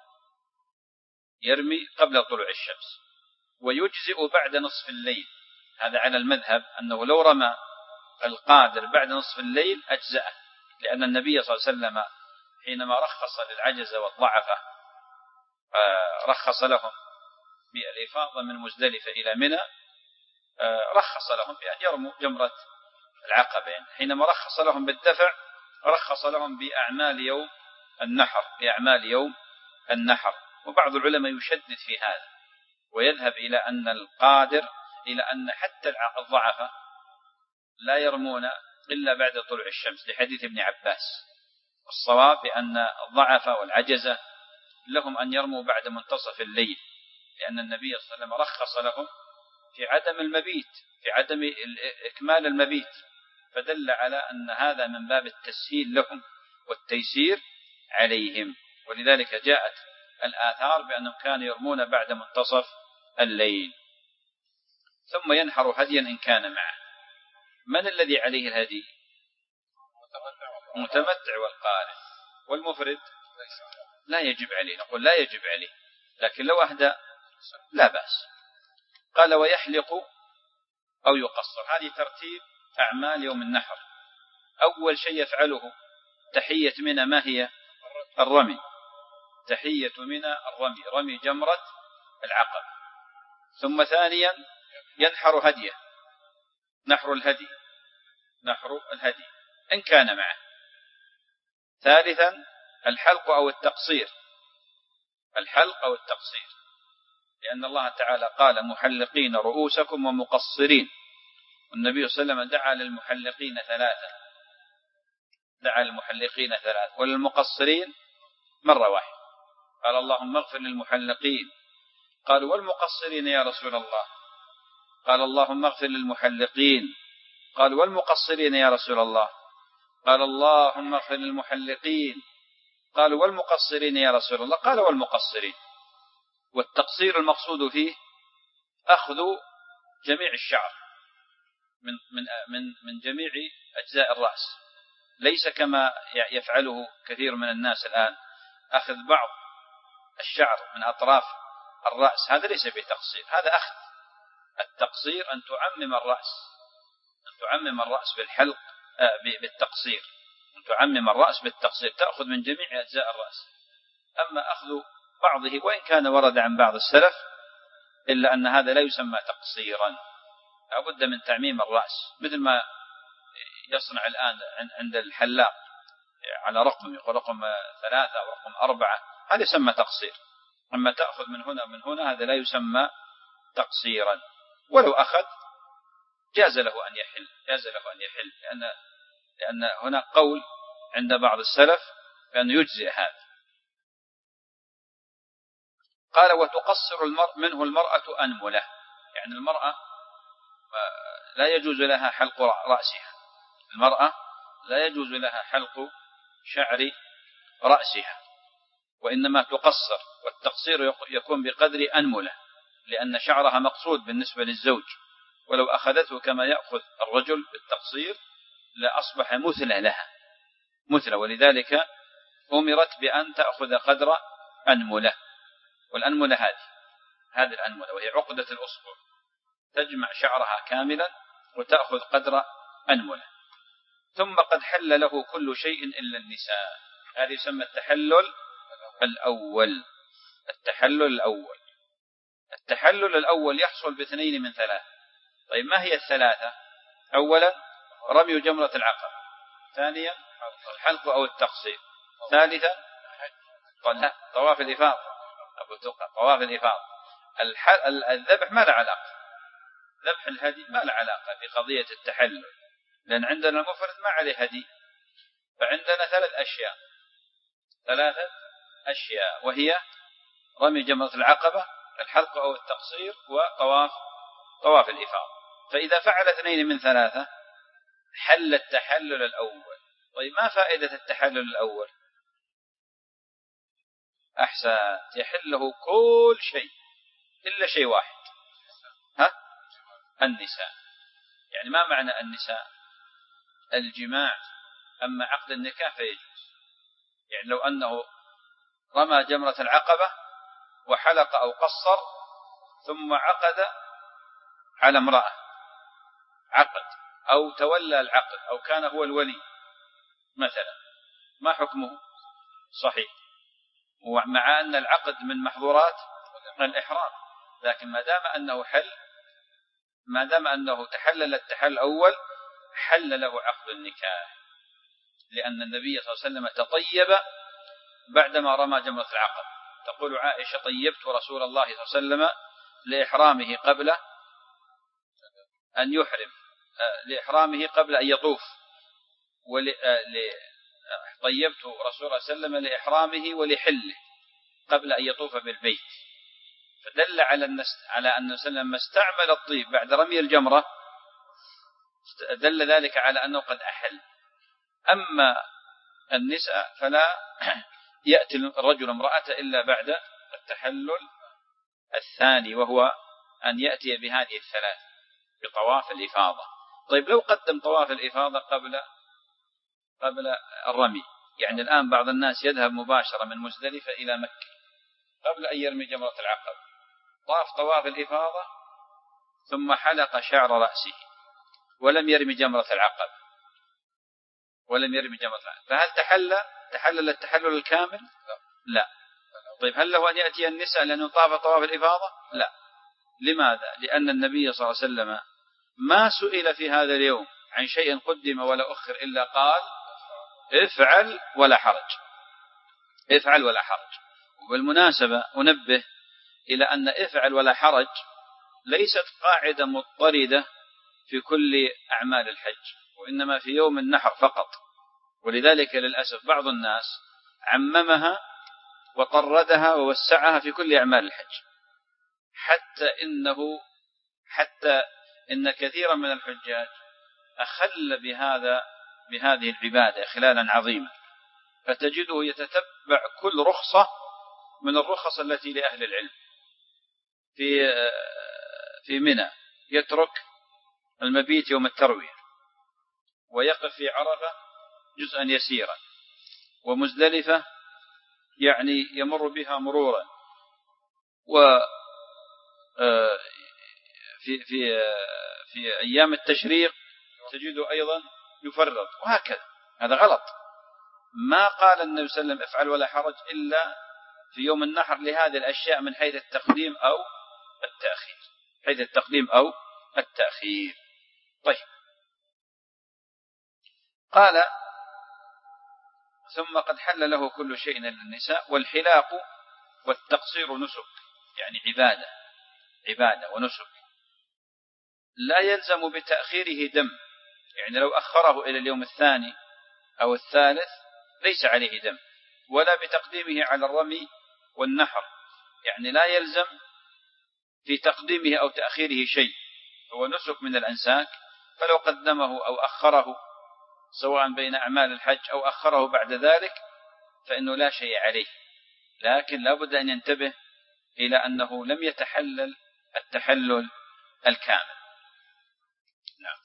يرمي قبل طلوع الشمس. ويجزئ بعد نصف الليل، هذا على المذهب أنه لو رمى القادر بعد نصف الليل أجزأه، لأن النبي صلى الله عليه وسلم حينما رخص للعجزة والضعفة رخص لهم بالإفاضة من مزدلفة إلى منى، رخص لهم بأن يرموا جمرة العقبة. حينما رخص لهم بالدفع رخص لهم بأعمال يوم النحر، بأعمال يوم النحر. وبعض العلماء يشدد في هذا ويذهب إلى أن القادر، إلى أن حتى الضعفة لا يرمون إلا بعد طلوع الشمس، لحديث ابن عباس. الصواب بأن الضعفة والعجزة لهم أن يرموا بعد منتصف الليل، لأن النبي صلى الله عليه وسلم رخص لهم في عدم المبيت، في عدم إكمال المبيت، فدل على أن هذا من باب التسهيل لهم والتيسير عليهم. ولذلك جاءت الآثار بأنهم كانوا يرمون بعد منتصف الليل. ثم ينحر هديا إن كان معه. من الذي عليه الهدي؟ متمتع والقارن. والمفرد لا يجب عليه، نقول لا يجب عليه، لكن لو أهدى لا بأس. قال ويحلق أو يقصر. هذه ترتيب أعمال يوم النحر. أول شيء يفعله تحية منى، ما هي؟ الرمي. تحية منى الرمي، رمي جمرة العقبة. ثم ثانيا ينحر هديه، نحر الهدي إن كان معه. ثالثا الحلق أو التقصير، لأن الله تعالى قال محلقين رؤوسكم ومقصرين، والنبي صلى الله عليه وسلم دعا للمحلقين ثلاثة، وللمقصرين مرة واحدة. قال اللهم اغفر للمحلقين. قالوا والمقصرين يا رسول الله؟ قال اللهم اغفر للمحلقين. قالوا والمقصرين يا رسول الله؟ قال اللهم اغفر للمحلقين. قالوا والمقصرين يا رسول الله؟ قال والمقصرين. والتقصير المقصود فيه أخذ جميع الشعر من جميع أجزاء الرأس، ليس كما يفعله كثير من الناس الآن، أخذ بعض الشعر من أطراف الرأس، هذا ليس بتقصير، هذا أخذ. التقصير أن تعمم الرأس بالحلق بالتقصير، أن تعمم الرأس بالتقصير، تأخذ من جميع أجزاء الرأس. أما أخذ بعضه وإن كان ورد عن بعض السلف، إلا أن هذا لا يسمى تقصيرا، لابد من تعميم الرأس، مثل ما يصنع الآن عند الحلاق على رقم، يقول رقم 3 أو رقم 4، هذا يسمى تقصير. أما تأخذ من هنا ومن هنا هذا لا يسمى تقصيرا. ولو أخذ جاز له أن يحل، لأن هناك قول عند بعض السلف بأن يجزئ هذا. قال وتقصر منه المرأة أنملة، يعني المرأة لا يجوز لها حلق رأسها، المرأة لا يجوز لها حلق شعر رأسها، وإنما تقصر، والتقصير يكون بقدر أنملة، لأن شعرها مقصود بالنسبة للزوج، ولو أخذته كما يأخذ الرجل بالتقصير لأصبح مثلة، ولذلك أمرت بأن تأخذ قدر أنملة. والأنملة هذه الأنملة وهي عقدة الأصبع، تجمع شعرها كاملا وتأخذ قدر أنملة. ثم قد حل له كل شيء إلا النساء، هذا يسمى التحلل الأول. التحلل الأول يحصل باثنين من ثلاثة. طيب ما هي الثلاثة؟ أولا رمي جمرة العقبة، ثانيا الحلق أو التقصير، ثالثا طواف الإفاضة. الذبح ما له علاقة، ذبح الهدي ما له علاقة بقضية التحلل، لأن عندنا المفرد ما عليه هدي. فعندنا ثلاث أشياء وهي رمي جمرة العقبة، الحلق أو التقصير، وطواف الإفاضة. فإذا فعل اثنين من ثلاثة حل التحلل الأول. طيب ما فائدة التحلل الأول؟ أحسن، يحله كل شيء إلا شيء واحد، النساء. يعني ما معنى النساء؟ الجماع. أما عقد النكاح فيجوز، يعني لو أنه رمى جمرة العقبة وحلق أو قصر ثم عقد على امرأة، أو تولى العقد أو كان هو الولي مثلا، ما حكمه؟ صحيح، ومع أن العقد من محظورات الإحرام، لكن ما دام أنه تحلل التحلل الأول حل له عقد النكاح، لأن النبي صلى الله عليه وسلم تطيب بعدما رمى جمرة العقبة. تقول عائشة طيبت رسول الله صلى الله عليه وسلم لإحرامه قبل أن يحرم، لإحرامه قبل أن يطوف، طيبت رسول الله صلى الله عليه وسلم لإحرامه ولحله قبل أن يطوف بالبيت. فدل على أن وسلم لما استعمل الطيب بعد رمي الجمرة دل ذلك على أنه قد أحل. أما النساء فلا يأتي الرجل امرأة إلا بعد التحلل الثاني، وهو أن يأتي بهذه الثلاث بطواف الإفاضة. طيب لو قدم طواف الإفاضة قبل الرمي يعني الآن بعض الناس يذهب مباشرة من مزدلفة إلى مكة قبل أن يرمي جمرة العقبة، طاف طواف الإفاضة ثم حلق شعر رأسه ولم يرمي جمرة العقبة، فهل تحلل التحلل الكامل؟ لا. طيب هل له أن يأتي النساء لأنه طاف طواف الإفاضة؟ لا. لماذا؟ لأن النبي صلى الله عليه وسلم ما سئل في هذا اليوم عن شيء قدم ولا أخر إلا قال افعل ولا حرج. وبالمناسبة أنبه إلى أن افعل ولا حرج ليست قاعدة مضطردة في كل أعمال الحج، وإنما في يوم النحر فقط. ولذلك للأسف بعض الناس عممها وطردها ووسعها في كل أعمال الحج، حتى إن كثيرا من الحجاج أخل بهذه العبادة إخلالا عظيما، فتجده يتتبع كل رخصة من الرخص التي لأهل العلم في منى، يترك المبيت يوم التروية ويقف في عرفة جزءا يسيرا، ومزدلفة يعني يمر بها مرورا، و في أيام التشريق تجده أيضا يفرط، وهكذا. هذا غلط. ما قال النبي صلى الله عليه وسلم افعل ولا حرج إلا في يوم النحر لهذه الأشياء من حيث التقديم أو التأخير. طيب، قال ثم قد حل له كل شيء للنساء، والحلاق والتقصير نسك، يعني عبادة ونسك، لا يلزم بتأخيره دم، يعني لو أخره إلى اليوم الثاني أو الثالث ليس عليه دم، ولا بتقديمه على الرمي والنحر، يعني لا يلزم في تقديمه أو تأخيره شيء، هو نسك من الأنساك، فلو قدمه أو أخره سواء بين أعمال الحج أو أخره بعد ذلك فإنه لا شيء عليه، لكن لا بد أن ينتبه إلى أنه لم يتحلل التحلل الكامل. نعم.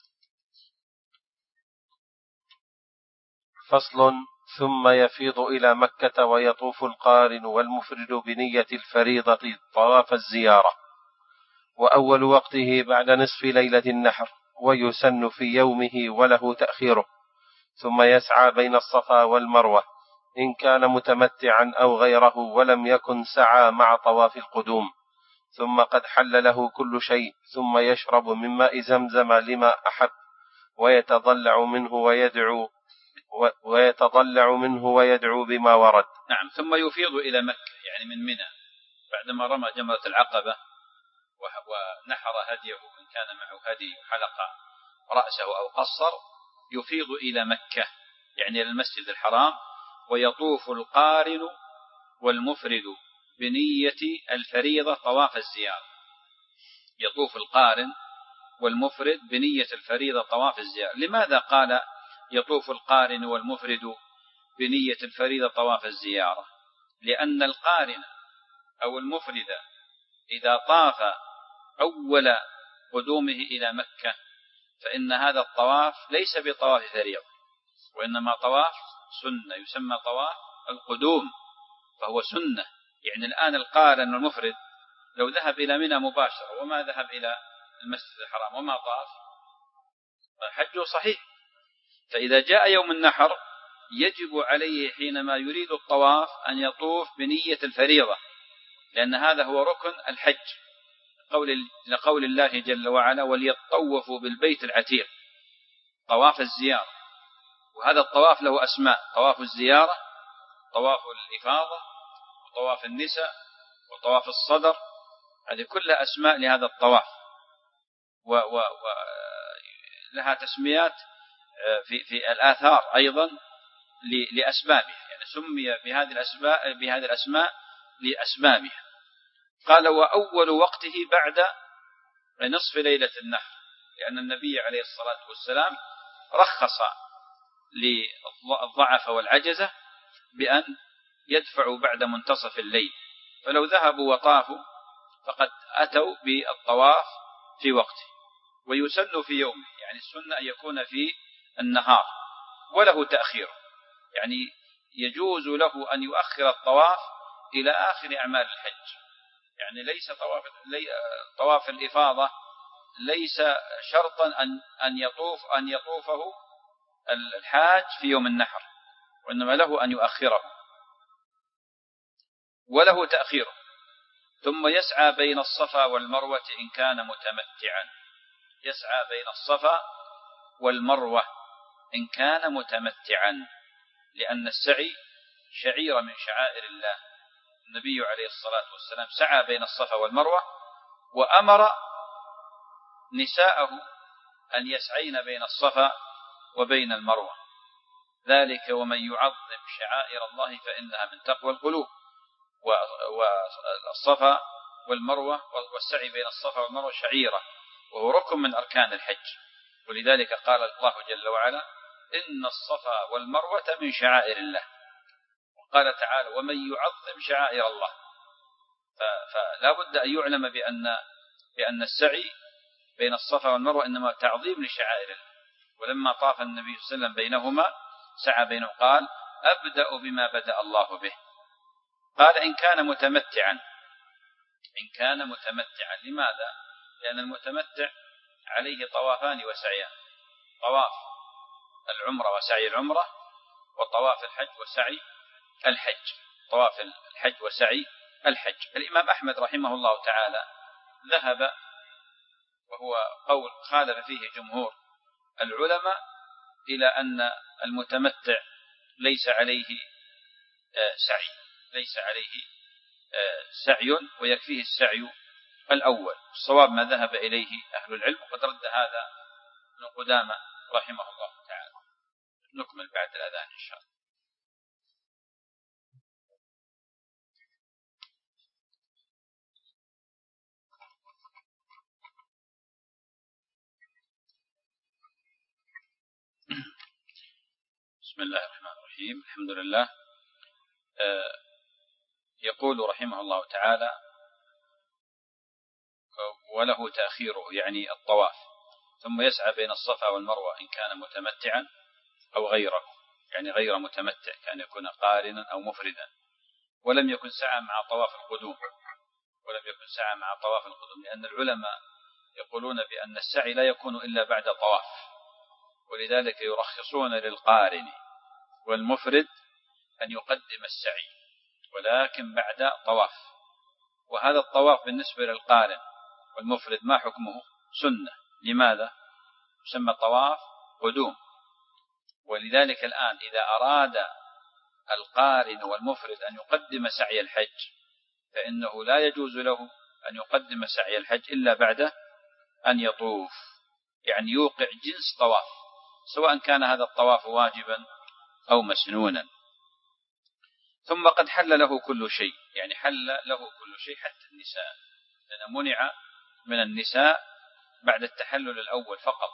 فصل. ثم يفيض إلى مكة ويطوف القارن والمفرد بنية الفريضة طواف الزيارة، وأول وقته بعد نصف ليلة النحر، ويسن في يومه وله تأخيره، ثم يسعى بين الصفا والمروة إن كان متمتعا أو غيره ولم يكن سعى مع طواف القدوم، ثم قد حل له كل شيء، ثم يشرب من ماء زمزم لما أحب، ويتضلع منه ويدعو بما ورد. نعم. ثم يفيض إلى مكة، يعني من منى، بعدما رمى جمرة العقبة ونحر هديه إن كان معه هدي، حلق رأسه أو قصر، يفيض إلى مكة يعني إلى المسجد الحرام، ويطوف القارن والمفرد بنية الفريضة طواف الزيارة. يطوف القارن والمفرد بنية الفريضة طواف الزيارة. لماذا قال يطوف القارن والمفرد بنية الفريضة طواف الزيارة؟ لأن القارن أو المفرد إذا طاف أول قدومه إلى مكة فإن هذا الطواف ليس بطواف فريضة، وإنما طواف سنة، يسمى طواف القدوم، فهو سنة. يعني الآن القارن والمفرد لو ذهب إلى منى مباشرة وما ذهب إلى المسجد الحرام وما طاف حجه صحيح. فإذا جاء يوم النحر يجب عليه حينما يريد الطواف أن يطوف بنية الفريضة، لأن هذا هو ركن الحج، لقول الله جل وعلا وليطوفوا بالبيت العتيق، طواف الزيارة. وهذا الطواف له أسماء: طواف الزيارة، طواف الإفاضة، وطواف النساء، وطواف الصدر، هذه كلها أسماء لهذا الطواف، ولها تسميات في الآثار أيضا لأسبابها، يعني سمي بهذه الأسماء لأسبابها. قال وأول وقته بعد نصف ليلة النحر، لأن النبي عليه الصلاة والسلام رخص للضعف والعجزة بأن يدفعوا بعد منتصف الليل، فلو ذهبوا وطافوا فقد أتوا بالطواف في وقته. ويسن في يومه، يعني السنة أن يكون في النهار وله تأخير، يعني يجوز له أن يؤخر الطواف إلى آخر أعمال الحج. يعني ليس طواف الإفاضة ليس شرطا أن يطوفه الحاج في يوم النحر، وإنما له أن يؤخره وله تأخيره. ثم يسعى بين الصفا والمروة إن كان متمتعا. يسعى بين الصفا والمروة إن كان متمتعا، لأن السعي شعيرة من شعائر الله. النبي عليه الصلاة والسلام سعى بين الصفا والمروة، وأمر نساءه أن يسعين بين الصفا وبين المروة، ذلك ومن يعظم شعائر الله فإنها من تقوى القلوب. والصفا والمروة والسعي بين الصفا والمروة شعيرة، وهو ركن من أركان الحج. ولذلك قال الله جل وعلا: إن الصفا والمروة من شعائر الله. وقال تعالى: ومن يعظم شعائر الله. فلا بد أن يعلم بأن السعي بين الصفا والمروة إنما تعظيم لشعائر الله. ولما طاف النبي صلى الله عليه وسلم بينهما سعى بينهم، قال: أبدأ بما بدأ الله به. قال: إن كان متمتعا. إن كان متمتعا. لماذا؟ لأن المتمتع عليه طوافان وسعيان: طواف العمرة وسعي العمرة، وطواف الحج وسعي الحج. طواف الحج وسعي الحج. الإمام أحمد رحمه الله تعالى ذهب، وهو قول خالف فيه جمهور العلماء، إلى أن المتمتع ليس عليه سعي، ليس عليه سعي، ويكفيه السعي الأول. الصواب ما ذهب إليه أهل العلم، وقد رد هذا ابن قدامة رحمه الله تعالى. نكمل بعد الأذان إن شاء الله. بسم الله الرحمن الرحيم. الحمد لله. يقول رحمه الله تعالى: وله تأخيره، يعني الطواف. ثم يسعى بين الصفا والمروة إن كان متمتعا أو غيره، يعني غير متمتع، كان يكون قارنا أو مفردا. ولم يكن سعى مع طواف القدوم، لأن العلماء يقولون بأن السعي لا يكون إلا بعد طواف، ولذلك يرخصون للقارن والمفرد أن يقدم السعي ولكن بعد طواف. وهذا الطواف بالنسبة للقارن والمفرد ما حكمه؟ سنة. لماذا؟ يسمى طواف قدوم. ولذلك الآن إذا أراد القارن والمفرد أن يقدم سعي الحج، فإنه لا يجوز له أن يقدم سعي الحج إلا بعد أن يطوف، يعني يوقع جنس طواف، سواء كان هذا الطواف واجبا أو مسنونا. ثم قد حل له كل شيء، يعني حل له كل شيء حتى النساء، لأن منع من النساء بعد التحلل الأول فقط.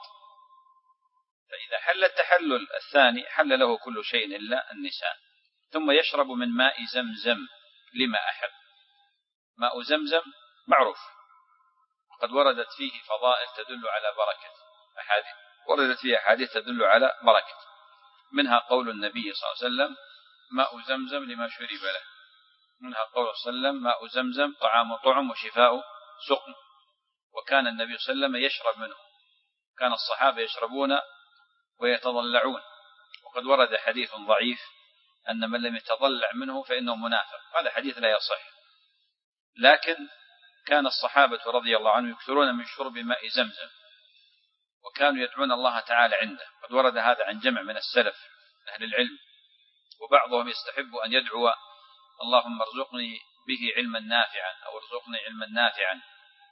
فإذا حل التحلل الثاني حل له كل شيء إلا النساء. ثم يشرب من ماء زمزم لما أحب. ماء زمزم معروف، قد وردت فيه فضائل تدل على بركة، وردت فيه أحاديث تدل على بركة، منها قول النبي صلى الله عليه وسلم: ماء زمزم لما شرب له. منها قول صلى الله عليه وسلم: ماء زمزم طعام طعم وشفاء سقم. وكان النبي صلى الله عليه وسلم يشرب منه، كان الصحابة يشربون ويتضلعون. وقد ورد حديث ضعيف أن من لم يتضلع منه فإنه منافق، هذا حديث لا يصح. لكن كان الصحابة رضي الله عنهم يكثرون من شرب ماء زمزم، وكانوا يدعون الله تعالى عنده. قد ورد هذا عن جمع من السلف أهل العلم، وبعضهم يستحب أن يدعو: اللهم ارزقني به علما نافعا، أو ارزقني علما نافعا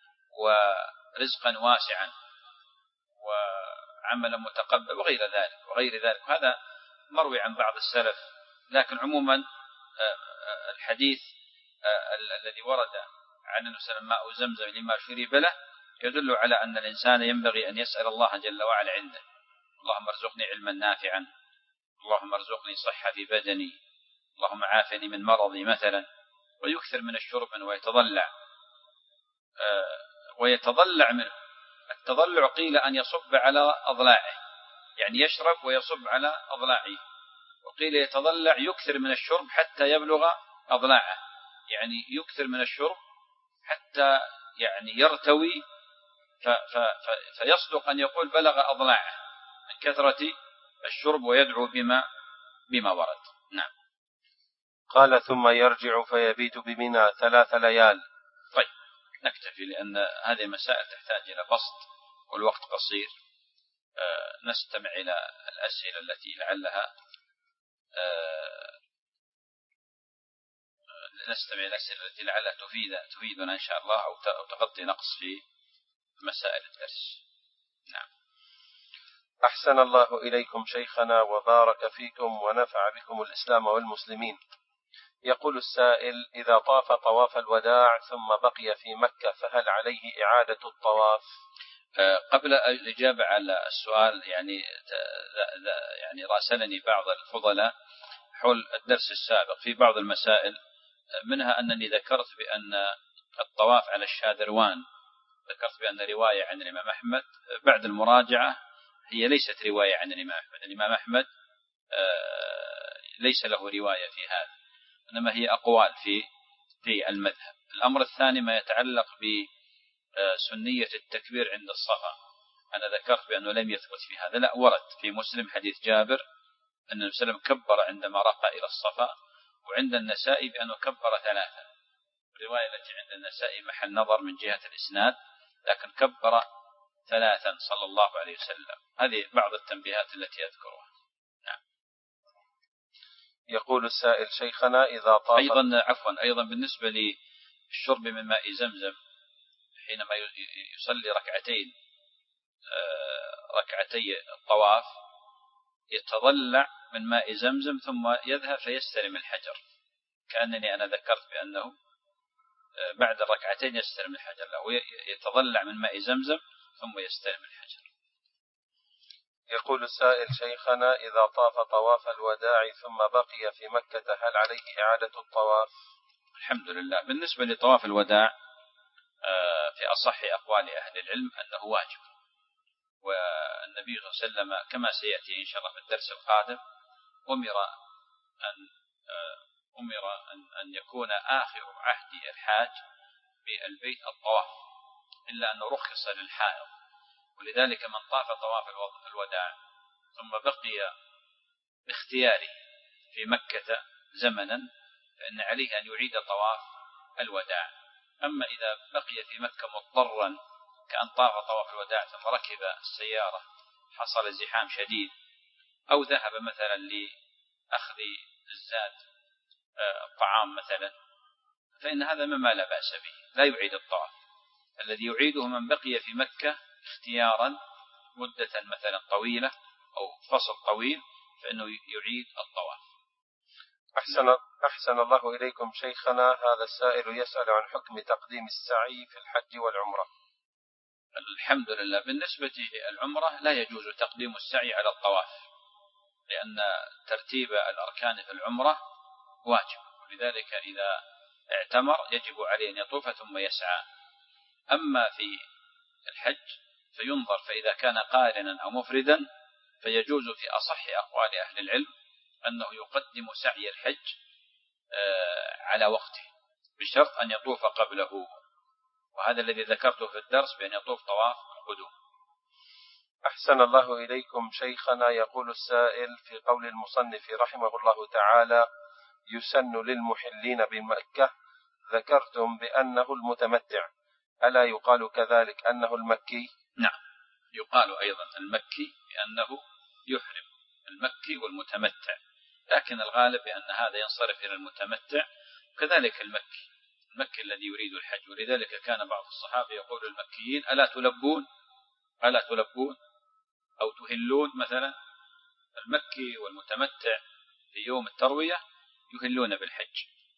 ورزقا واسعا وعملا متقبل وغير ذلك. هذا مروي عن بعض السلف. لكن عموما الحديث الذي ورد عن النبي صلى الله عليه وسلم: ماء زمزم لما شرب له، يدل على أن الإنسان ينبغي أن يسأل الله جل وعلا عنده: اللهم ارزقني علما نافعا، اللهم ارزقني صحة في بدني، اللهم عافني من مرضي مثلا. ويكثر من الشرب ويتضلع منه. التضلع قيل أن يصب على أضلاعه، يعني يشرب ويصب على أضلاعه. وقيل يتضلع يكثر من الشرب حتى يبلغ أضلاعه، يعني يكثر من الشرب حتى يعني يرتوي فيصدق أن يقول بلغ أضلاعه من كثرة الشرب ويدعو بما ورد. نعم. قال ثم يرجع فيبيت بمنى 3 ليال. طيب نكتفي لأن هذه مسائل تحتاج إلى بسط والوقت قصير. نستمع إلى الأسئلة التي لعلها تفيدنا إن شاء الله أو تغطي نقص في مسائل الدرس. نعم. أحسن الله إليكم شيخنا وبارك فيكم ونفع بكم الإسلام والمسلمين. يقول السائل: إذا طاف طواف الوداع ثم بقي في مكة فهل عليه إعادة الطواف؟ قبل الإجابة على السؤال يعني راسلني بعض الفضلاء حول الدرس السابق في بعض المسائل، منها أنني ذكرت بأن الطواف على الشاذروان ذكرت بأن رواية عن الإمام أحمد. بعد المراجعة هي ليست رواية عن الإمام أحمد. الإمام أحمد ليس له رواية في هذا، إنما هي أقوال في المذهب. الأمر الثاني ما يتعلق بسنية التكبير عند الصفا، أنا ذكرت بأنه لم يثبت في هذا. لا، ورد في مسلم حديث جابر أن النبي صلى الله عليه وسلم كبر عندما رقى إلى الصفا، وعند النسائي بأنه كبر 3. الرواية التي عند النسائي محل نظر من جهة الإسناد، لكن كبر 3 صلى الله عليه وسلم. هذه بعض التنبيهات التي أذكرها. نعم. يقول السائل: شيخنا إذا طاف أيضا بالنسبة للشرب من ماء زمزم حينما يصلي ركعتي الطواف يتضلع من ماء زمزم ثم يذهب فيستلم الحجر، كأنني أنا ذكرت بأنه بعد الركعتين يستلم الحجر، لا، يتضلع من ماء زمزم ثم يستلم الحجر. يقول السائل: شيخنا إذا طاف طواف الوداع ثم بقي في مكة هل عليه إعادة الطواف؟ الحمد لله. بالنسبة لطواف الوداع في أصح أقوال أهل العلم أنه واجب، والنبي صلى الله عليه وسلم كما سيأتي إن شاء الله في الدرس القادم أمر أن يكون آخر عهد الحاج بالبيت الطواف، إلا أنه رخص للحائض، ولذلك من طاف طواف الوداع ثم بقي باختياره في مكة زمنا فإن عليه أن يعيد طواف الوداع. أما إذا بقي في مكة مضطرا كأن طاف طواف الوداع ثم ركب السيارة حصل زحام شديد، أو ذهب مثلا لأخذ الزاد الطعام مثلا، فإن هذا مما لا بأس به، لا يعيد الطواف. الذي يعيده من بقي في مكة اختيارا مدة مثلا طويلة أو فصل طويل فإنه يعيد الطواف. أحسن الله إليكم شيخنا. هذا السائل يسأل عن حكم تقديم السعي في الحج والعمرة. الحمد لله. بالنسبة للعمرة لا يجوز تقديم السعي على الطواف، لأن ترتيب الأركان في العمرة واجب، ولذلك إذا اعتمر يجب عليه أن يطوف ثم يسعى. أما في الحج فينظر، فإذا كان قارنا أو مفردا فيجوز في أصح أقوال أهل العلم أنه يقدم سعي الحج على وقته بشرط أن يطوف قبله، وهذا الذي ذكرته في الدرس بأن يطوف طواف القدوم. أحسن الله إليكم شيخنا. يقول السائل: في قول المصنف رحمه الله تعالى يسن للمحلين بمكة ذكرتم بأنه المتمتع، ألا يقال كذلك أنه المكي؟ نعم، يقال أيضا المكي بأنه يحرم، المكي والمتمتع، لكن الغالب بأن هذا ينصرف إلى المتمتع، وكذلك المكي الذي يريد الحج. ولذلك كان بعض الصحابة يقول المكيين: ألا تلبون أو تهلون مثلا. المكي والمتمتع في يوم التروية يهلون بالحج.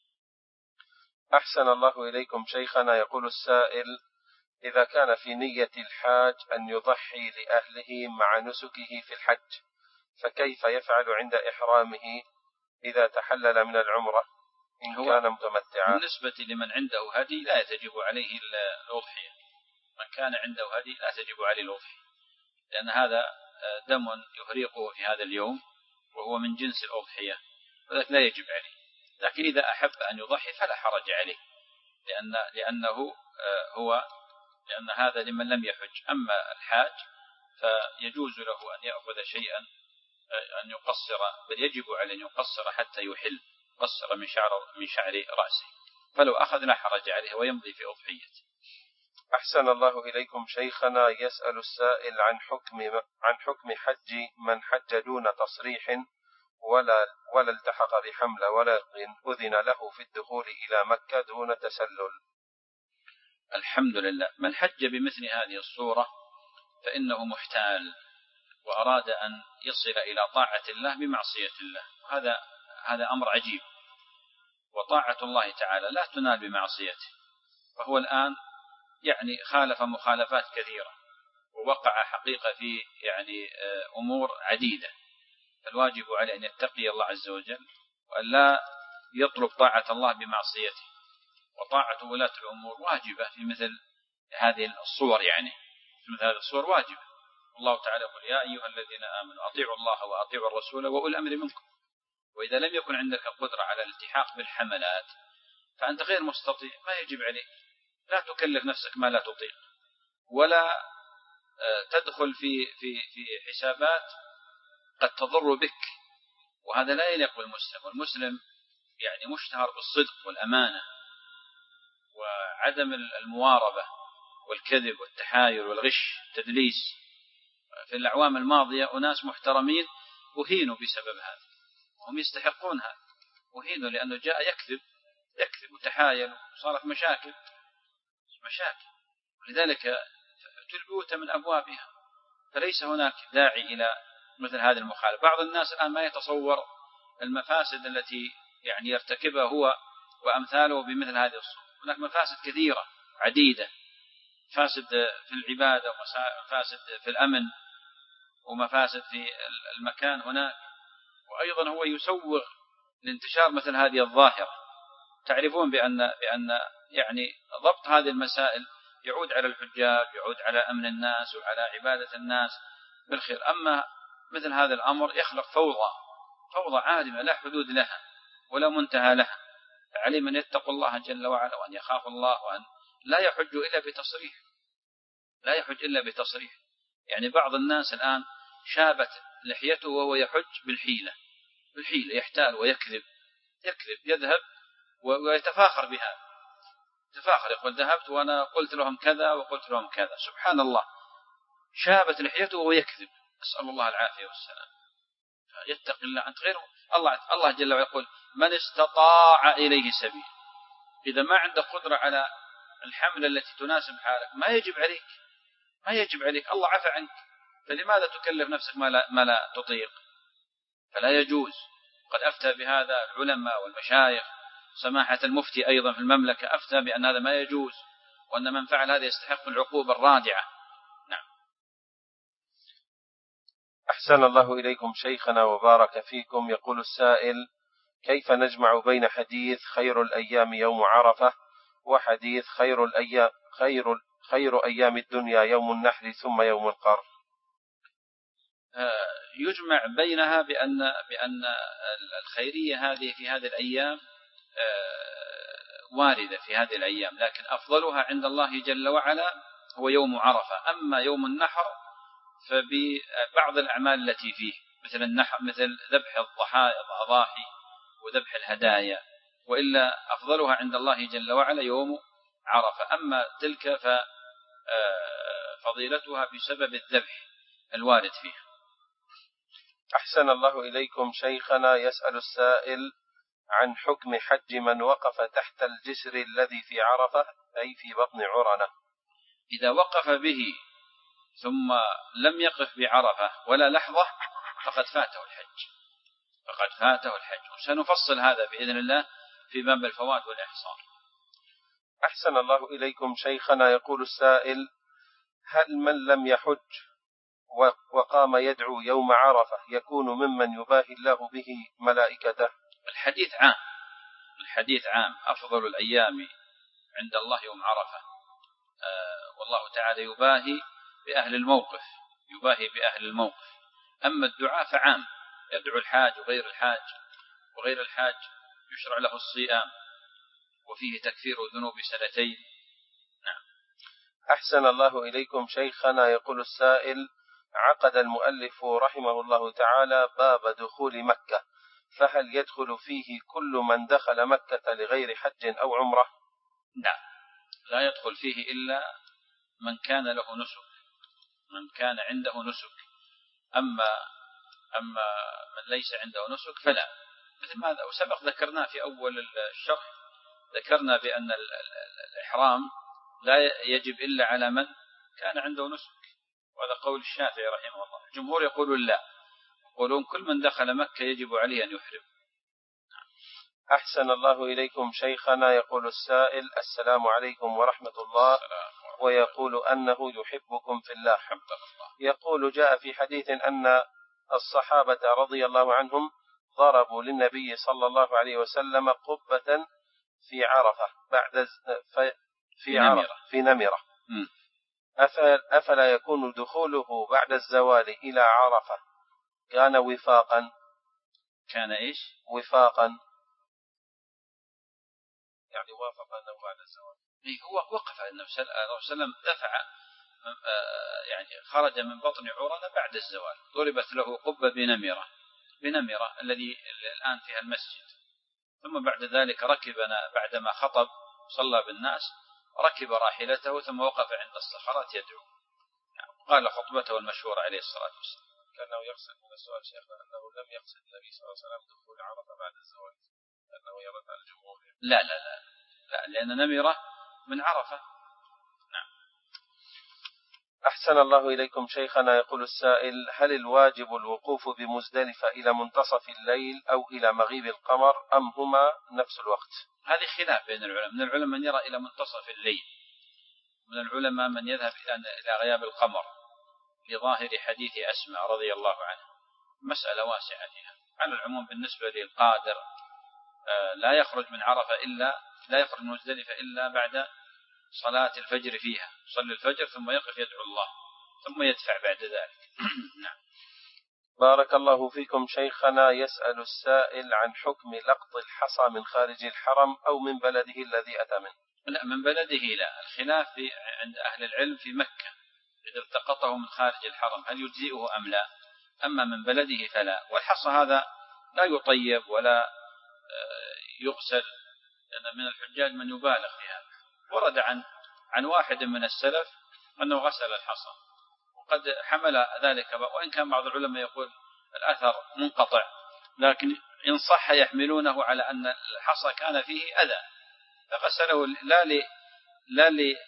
أحسن الله إليكم شيخنا. يقول السائل: إذا كان في نية الحاج أن يضحي لأهله مع نسكه في الحج فكيف يفعل عند إحرامه إذا تحلل من العمرة إن كان متمتعا؟ بالنسبة لمن عنده هدي لا تجب عليه الأضحية. من كان عنده هدي لا تجب عليه الأضحية، لأن هذا دم يهريقه في هذا اليوم، وهو من جنس الأضحية، وذلك لا يجب عليه. لكن إذا أحب أن يضحي فلا حرج عليه، لأن هذا لمن لم يحج. أما الحاج فيجوز له أن يأخذ شيئا، أن يقصر، بل يجب عليه أن يقصر حتى يحل، قصر من شعر رأسه، فلو أخذ لا حرج عليه ويمضي في أضحيته. أحسن الله إليكم شيخنا. يسأل السائل عن حكم حج من حج دون تصريح ولا التحق بحمل ولا أذن له في الدخول إلى مكة دون تسلل. الحمد لله. من حج بمثل هذه الصورة فإنه محتال، وأراد أن يصل إلى طاعة الله بمعصية الله، هذا أمر عجيب. وطاعة الله تعالى لا تنال بمعصيته، فهو الآن خالف مخالفات كثيرة، ووقع حقيقة في أمور عديدة. الواجب عليه أن يتقي الله عز وجل، وأن لا يطلب طاعة الله بمعصيته. وطاعة ولاة الأمور واجبة في مثل هذه الصور، في مثل هذه الصور واجبة. الله تعالى يقول: يا أيها الذين آمنوا أطيعوا الله وأطيعوا الرسول وأولي الأمر منكم. وإذا لم يكن عندك قدرة على الالتحاق بالحملات فأنت غير مستطيع، ما يجب عليك. لا تكلف نفسك ما لا تطيق، ولا تدخل في حسابات قد تضر بك، وهذا لا يليق بالمسلم. والمسلم مشتهر بالصدق والأمانة وعدم المواربة والكذب والتحايل والغش والتدليس. في الأعوام الماضية أناس محترمين أهينوا بسبب هذا، هم يستحقون هذا، أهينوا لأنه جاء يكذب وتحايل، وصارت مشاكل. ولذلك البيوت من أبوابها، فليس هناك داعي إلى مثل هذه المخالفة. بعض الناس الآن ما يتصور المفاسد التي يرتكبها هو وأمثاله بمثل هذه الصورة. هناك مفاسد كثيرة عديدة، مفاسد في العبادة، ومفاسد في الأمن، ومفاسد في المكان هناك. وأيضا هو يسوغ لانتشار مثل هذه الظاهرة. تعرفون بأن ضبط هذه المسائل يعود على الحجاج، يعود على أمن الناس وعلى عبادة الناس بالخير. أما مثل هذا الأمر يخلق فوضى عارمة لا حدود لها ولا منتهى لها. علي من يتقوا الله جل وعلا، وأن يخاف الله، وأن لا يحج إلا بتصريح. بعض الناس الآن شابت لحيته وهو يحج بالحيلة، يحتال ويكذب، يذهب ويتفاخر بها، يقول: ذهبت وأنا قلت لهم كذا وقلت لهم كذا. سبحان الله، شابت لحيته وهو يكذب، أسأل الله العافية والسلام. يتقي الله. أنت غير الله جل وعلا يقول: من استطاع إليه سبيل. إذا ما عندك قدرة على الحمل التي تناسب حالك ما يجب عليك، الله عفى عنك، فلماذا تكلف نفسك ما لا تطيق؟ فلا يجوز. قد أفتى بهذا العلماء والمشايخ، سماحة المفتي أيضا في المملكة أفتى بأن هذا ما يجوز، وأن من فعل هذا يستحق العقوبة الرادعة. نعم. أحسن الله إليكم شيخنا وبارك فيكم. يقول السائل: كيف نجمع بين حديث خير الأيام يوم عرفة وحديث خير أيام الدنيا يوم النحر ثم يوم القر؟ يجمع بينها بأن الخيرية هذه في هذه الأيام واردة في هذه الأيام، لكن أفضلها عند الله جل وعلا هو يوم عرفة. أما يوم النحر فببعض الأعمال التي فيه مثل النحر، مثل ذبح الأضاحي وذبح الهدايا، وإلا أفضلها عند الله جل وعلا يوم عرفة. أما تلك ففضيلتها بسبب الذبح الوارد فيها. أحسن الله إليكم شيخنا. يسأل السائل عن حكم حج من وقف تحت الجسر الذي في عرفة، أي في بطن عرنة. إذا وقف به ثم لم يقف بعرفة ولا لحظة فقد فاته الحج، وسنفصل هذا بإذن الله في باب الفوات والإحصار. أحسن الله إليكم شيخنا. يقول السائل: هل من لم يحج وقام يدعو يوم عرفة يكون ممن يباهي الله به ملائكته؟ الحديث عام. أفضل الأيام عند الله يوم عرفة، والله تعالى يباهي بأهل الموقف. أما الدعاء فعام، يدعو الحاج وغير الحاج، وغير الحاج يشرع له الصيام وفيه تكفير ذنوب سنتين. نعم. أحسن الله إليكم شيخنا. يقول السائل: عقد المؤلف رحمه الله تعالى باب دخول مكة، فهل يدخل فيه كل من دخل مكة لغير حج أو عمرة؟ نعم، لا يدخل فيه إلا من كان له نسك، من كان عنده نسك. أما من ليس عنده نسك فلا، مثل ماذا وسبق ذكرنا في أول الشرح، ذكرنا بأن الإحرام لا يجب إلا على من كان عنده نسك، وهذا قول الشافعي رحمه الله. الجمهور يقولون لا، يقولون كل من دخل مكة يجب عليه أن يحرم. أحسن الله إليكم شيخنا. يقول السائل: السلام عليكم ورحمة الله، ويقول أنه يحبكم في الله. يقول: جاء في حديث أن الصحابة رضي الله عنهم ضربوا للنبي صلى الله عليه وسلم قبة في عرفة في نمرة. أفلا يكون دخوله بعد الزوال إلى عرفة كان وفاقا؟ كان إيش؟ وفاقا، يعني وافق أنه بعد الزوال. هو وقف النبي صلى الله عليه وسلم، دفع يعني خرج من بطن عرنة بعد الزوال، ضربت له قبة بنمرة الذي الآن فيها المسجد. ثم بعد ذلك ركبنا بعدما خطب صلى بالناس، ركب راحلته ثم وقف عند الصخرات يدعو. قال خطبته المشهورة عليه الصلاة والسلام. كأنه يقصد من السؤال شيخنا أنه لم يقصد النبي صلى الله عليه وسلم دخول عرفة بعد الزوال، أنه يرد على الجمهور. لا لا لا لا، لأن نمرة من عرفة. نعم. أحسن الله إليكم شيخنا. يقول السائل: هل الواجب الوقوف بمزدلفة إلى منتصف الليل أو إلى مغيب القمر، أم هما نفس الوقت؟ هذه خلاف بين العلماء، من العلماء من يرى إلى منتصف الليل، من العلماء من يذهب إلى غياب القمر لظاهر حديث أسماء رضي الله عنها. مسألة واسعة فيها. على العموم بالنسبة للقادر لا يخرج من عرفة لا يخرج من مزدلفة إلا بعد صلاة الفجر فيها، يصلي الفجر ثم يقف يدعو الله ثم يدفع بعد ذلك. نعم. بارك الله فيكم شيخنا. يسأل السائل عن حكم لقط الحصى من خارج الحرم أو من بلده الذي أتى منه. لا، من بلده لا. الخلاف عند أهل العلم في مكة، إذا التقطه من خارج الحرم هل يجزئه أم لا. أما من بلده فلا. والحصى هذا لا يطيب ولا يغسل، لأن من الحجاج من يبالغ في هذا. ورد عن واحد من السلف أنه غسل الحصى، وقد حمل ذلك، وإن كان بعض العلماء يقول الأثر منقطع، لكن إن صح يحملونه على أن الحصى كان فيه أذى فغسله لا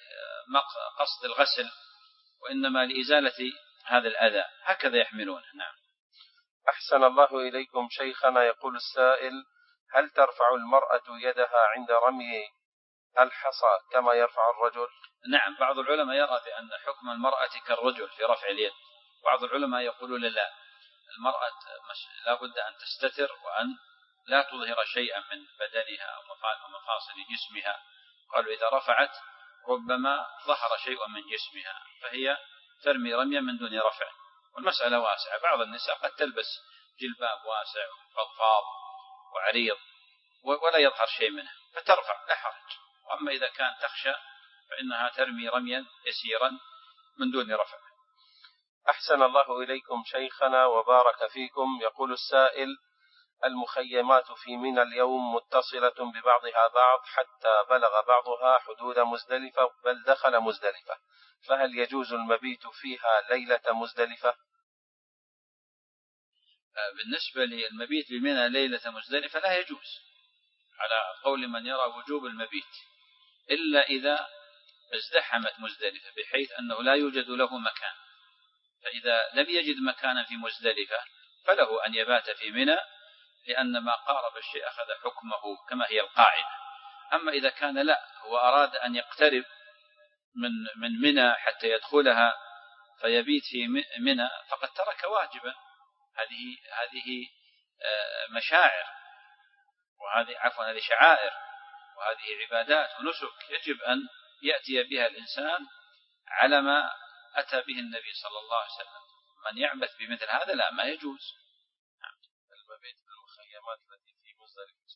لقصد الغسل، وإنما لإزالة هذا الأذى، هكذا يحملونه. نعم. أحسن الله إليكم شيخنا. يقول السائل: هل ترفع المرأة يدها عند رمي الحصى كما يرفع الرجل؟ نعم، بعض العلماء يرى بأن حكم المرأة كالرجل في رفع اليد، بعض العلماء يقولون لا، المرأة لا بد أن تستتر وأن لا تظهر شيئا من بدنها أو مفاصل جسمها. قالوا إذا رفعت ربما ظهر شيء من جسمها فهي ترمي رميا من دون رفع. والمسألة واسعة، بعض النساء قد تلبس جلباب واسع فضفاض وعريض ولا يظهر شيء منه فترفع لا حرج. وأما إذا كان تخشى فإنها ترمي رميا يسيرا من دون رفع. أحسن الله إليكم شيخنا وبارك فيكم. يقول السائل: المخيمات في منى اليوم متصلة ببعضها بعض حتى بلغ بعضها حدود مزدلفة بل دخل مزدلفة، فهل يجوز المبيت فيها ليلة مزدلفة؟ بالنسبة للمبيت بمنى ليلة مزدلفة لا يجوز، على قول من يرى وجوب المبيت، إلا إذا ازدحمت مزدلفة بحيث أنه لا يوجد له مكان. فإذا لم يجد مكانا في مزدلفة فله أن يبات في منى، لأن ما قارب الشيء أخذ حكمه كما هي القاعدة. أما إذا كان لا، هو أراد أن يقترب من منى حتى يدخلها فيبيت في منى فقد ترك واجبا. هذه مشاعر، هذه شعائر، وهذه عبادات ونسك يجب أن يأتي بها الإنسان على ما أتى به النبي صلى الله عليه وسلم. من يعبث بمثل هذا لا، ما يجوز. المخيمات التي في مزدلفة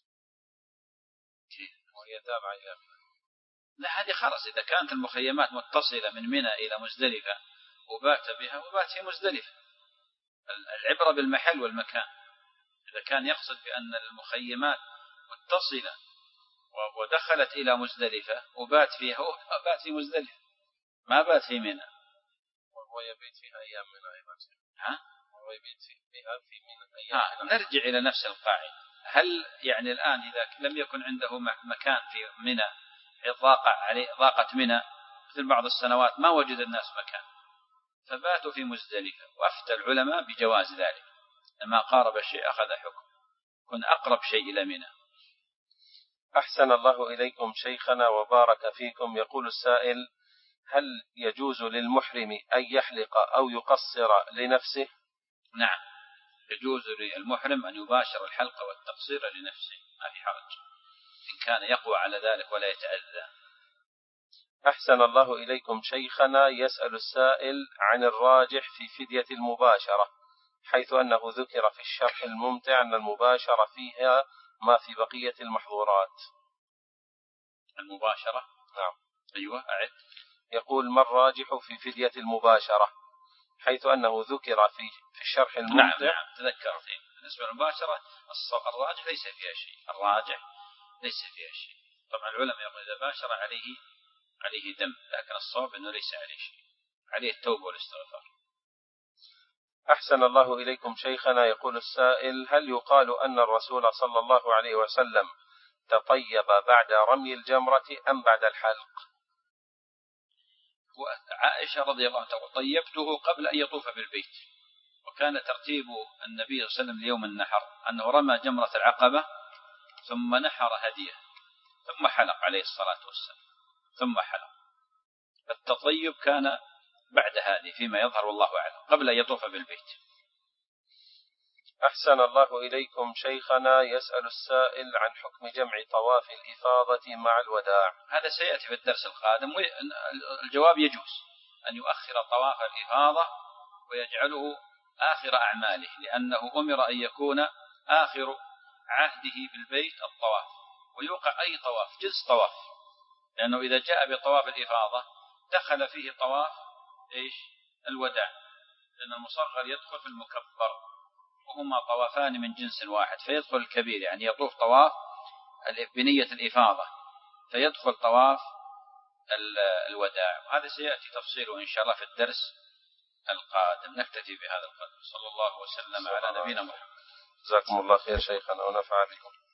وهي تابعة إلى منى. لا هذه خلاص إذا كانت المخيمات متصلة من منى إلى مزدلفة وبات بها وبات في مزدلفة. العبرة بالمحل والمكان. إذا كان يقصد بأن المخيمات متصلة ودخلت إلى مزدلفة وبات فيها وبات في مزدلفة ما بات في منى. وهو يبيت فيها أيام منى أيضا. وهو يبيت فيها في منى أيام منى. نرجع إلى نفس القاعدة. هل يعني الآن إذا لم يكن عنده مكان في منى ضاقت منى مثل بعض السنوات ما وجد الناس مكان فباتوا في مزدلفة وأفتى العلماء بجواز ذلك. لما قارب الشيء أخذ حكم كن أقرب شيء إلى منى. أحسن الله إليكم شيخنا وبارك فيكم. يقول السائل: هل يجوز للمحرم أن يحلق أو يقصر لنفسه؟ نعم يجوز للمحرم أن يباشر الحلق والتقصير لنفسه ما في حرج إن كان يقوى على ذلك ولا يتأذى. أحسن الله إليكم شيخنا. يسأل السائل عن الراجح في فدية المباشرة، حيث أنه ذكر في الشرح الممتع أن المباشرة فيها ما في بقية المحظورات. المباشرة؟ نعم. أيوة أعد. يقول: ما الراجح في فدية المباشرة، حيث أنه ذكر في الشرح الممتع. نعم تذكرت. بالنسبة للمباشرة الراجح ليس فيها شيء. طبعا العلماء يقول إذا باشر عليه دم، لكن الصواب أنه ليس عليه شيء، عليه التوبة والاستغفار. أحسن الله إليكم شيخنا. يقول السائل: هل يقال أن الرسول صلى الله عليه وسلم تطيب بعد رمي الجمرة أم بعد الحلق؟ وعائشة رضي الله عنها طيبته قبل أن يطوف بالبيت، وكان ترتيب النبي صلى الله عليه وسلم ليوم النحر أنه رمى جمرة العقبة ثم نحر هديه ثم حلق عليه الصلاة والسلام ثم حلق. التطيب كان بعد هذه فيما يظهر والله أعلم قبل أن يطوف بالبيت. أحسن الله إليكم شيخنا. يسأل السائل عن حكم جمع طواف الإفاضة مع الوداع. هذا سيأتي في الدرس القادم. الجواب يجوز أن يؤخر طواف الإفاضة ويجعله آخر أعماله، لأنه أمر أن يكون آخر عهده بالبيت الطواف، ويوقع أي طواف جنس طواف، لأنه إذا جاء بطواف الإفاضة دخل فيه طواف الوداع، لأن المصغر يدخل في المكبر وهما طوافان من جنس واحد، فيدخل الكبير يعني يطوف طواف بنية الإفاضة فيدخل طواف الوداع. وهذا سيأتي تفصيله إن شاء الله في الدرس القادم. نكتفي بهذا القدر. صلى الله وسلم على نبينا محمد. جزاكم الله خير شيخنا ونفع بكم.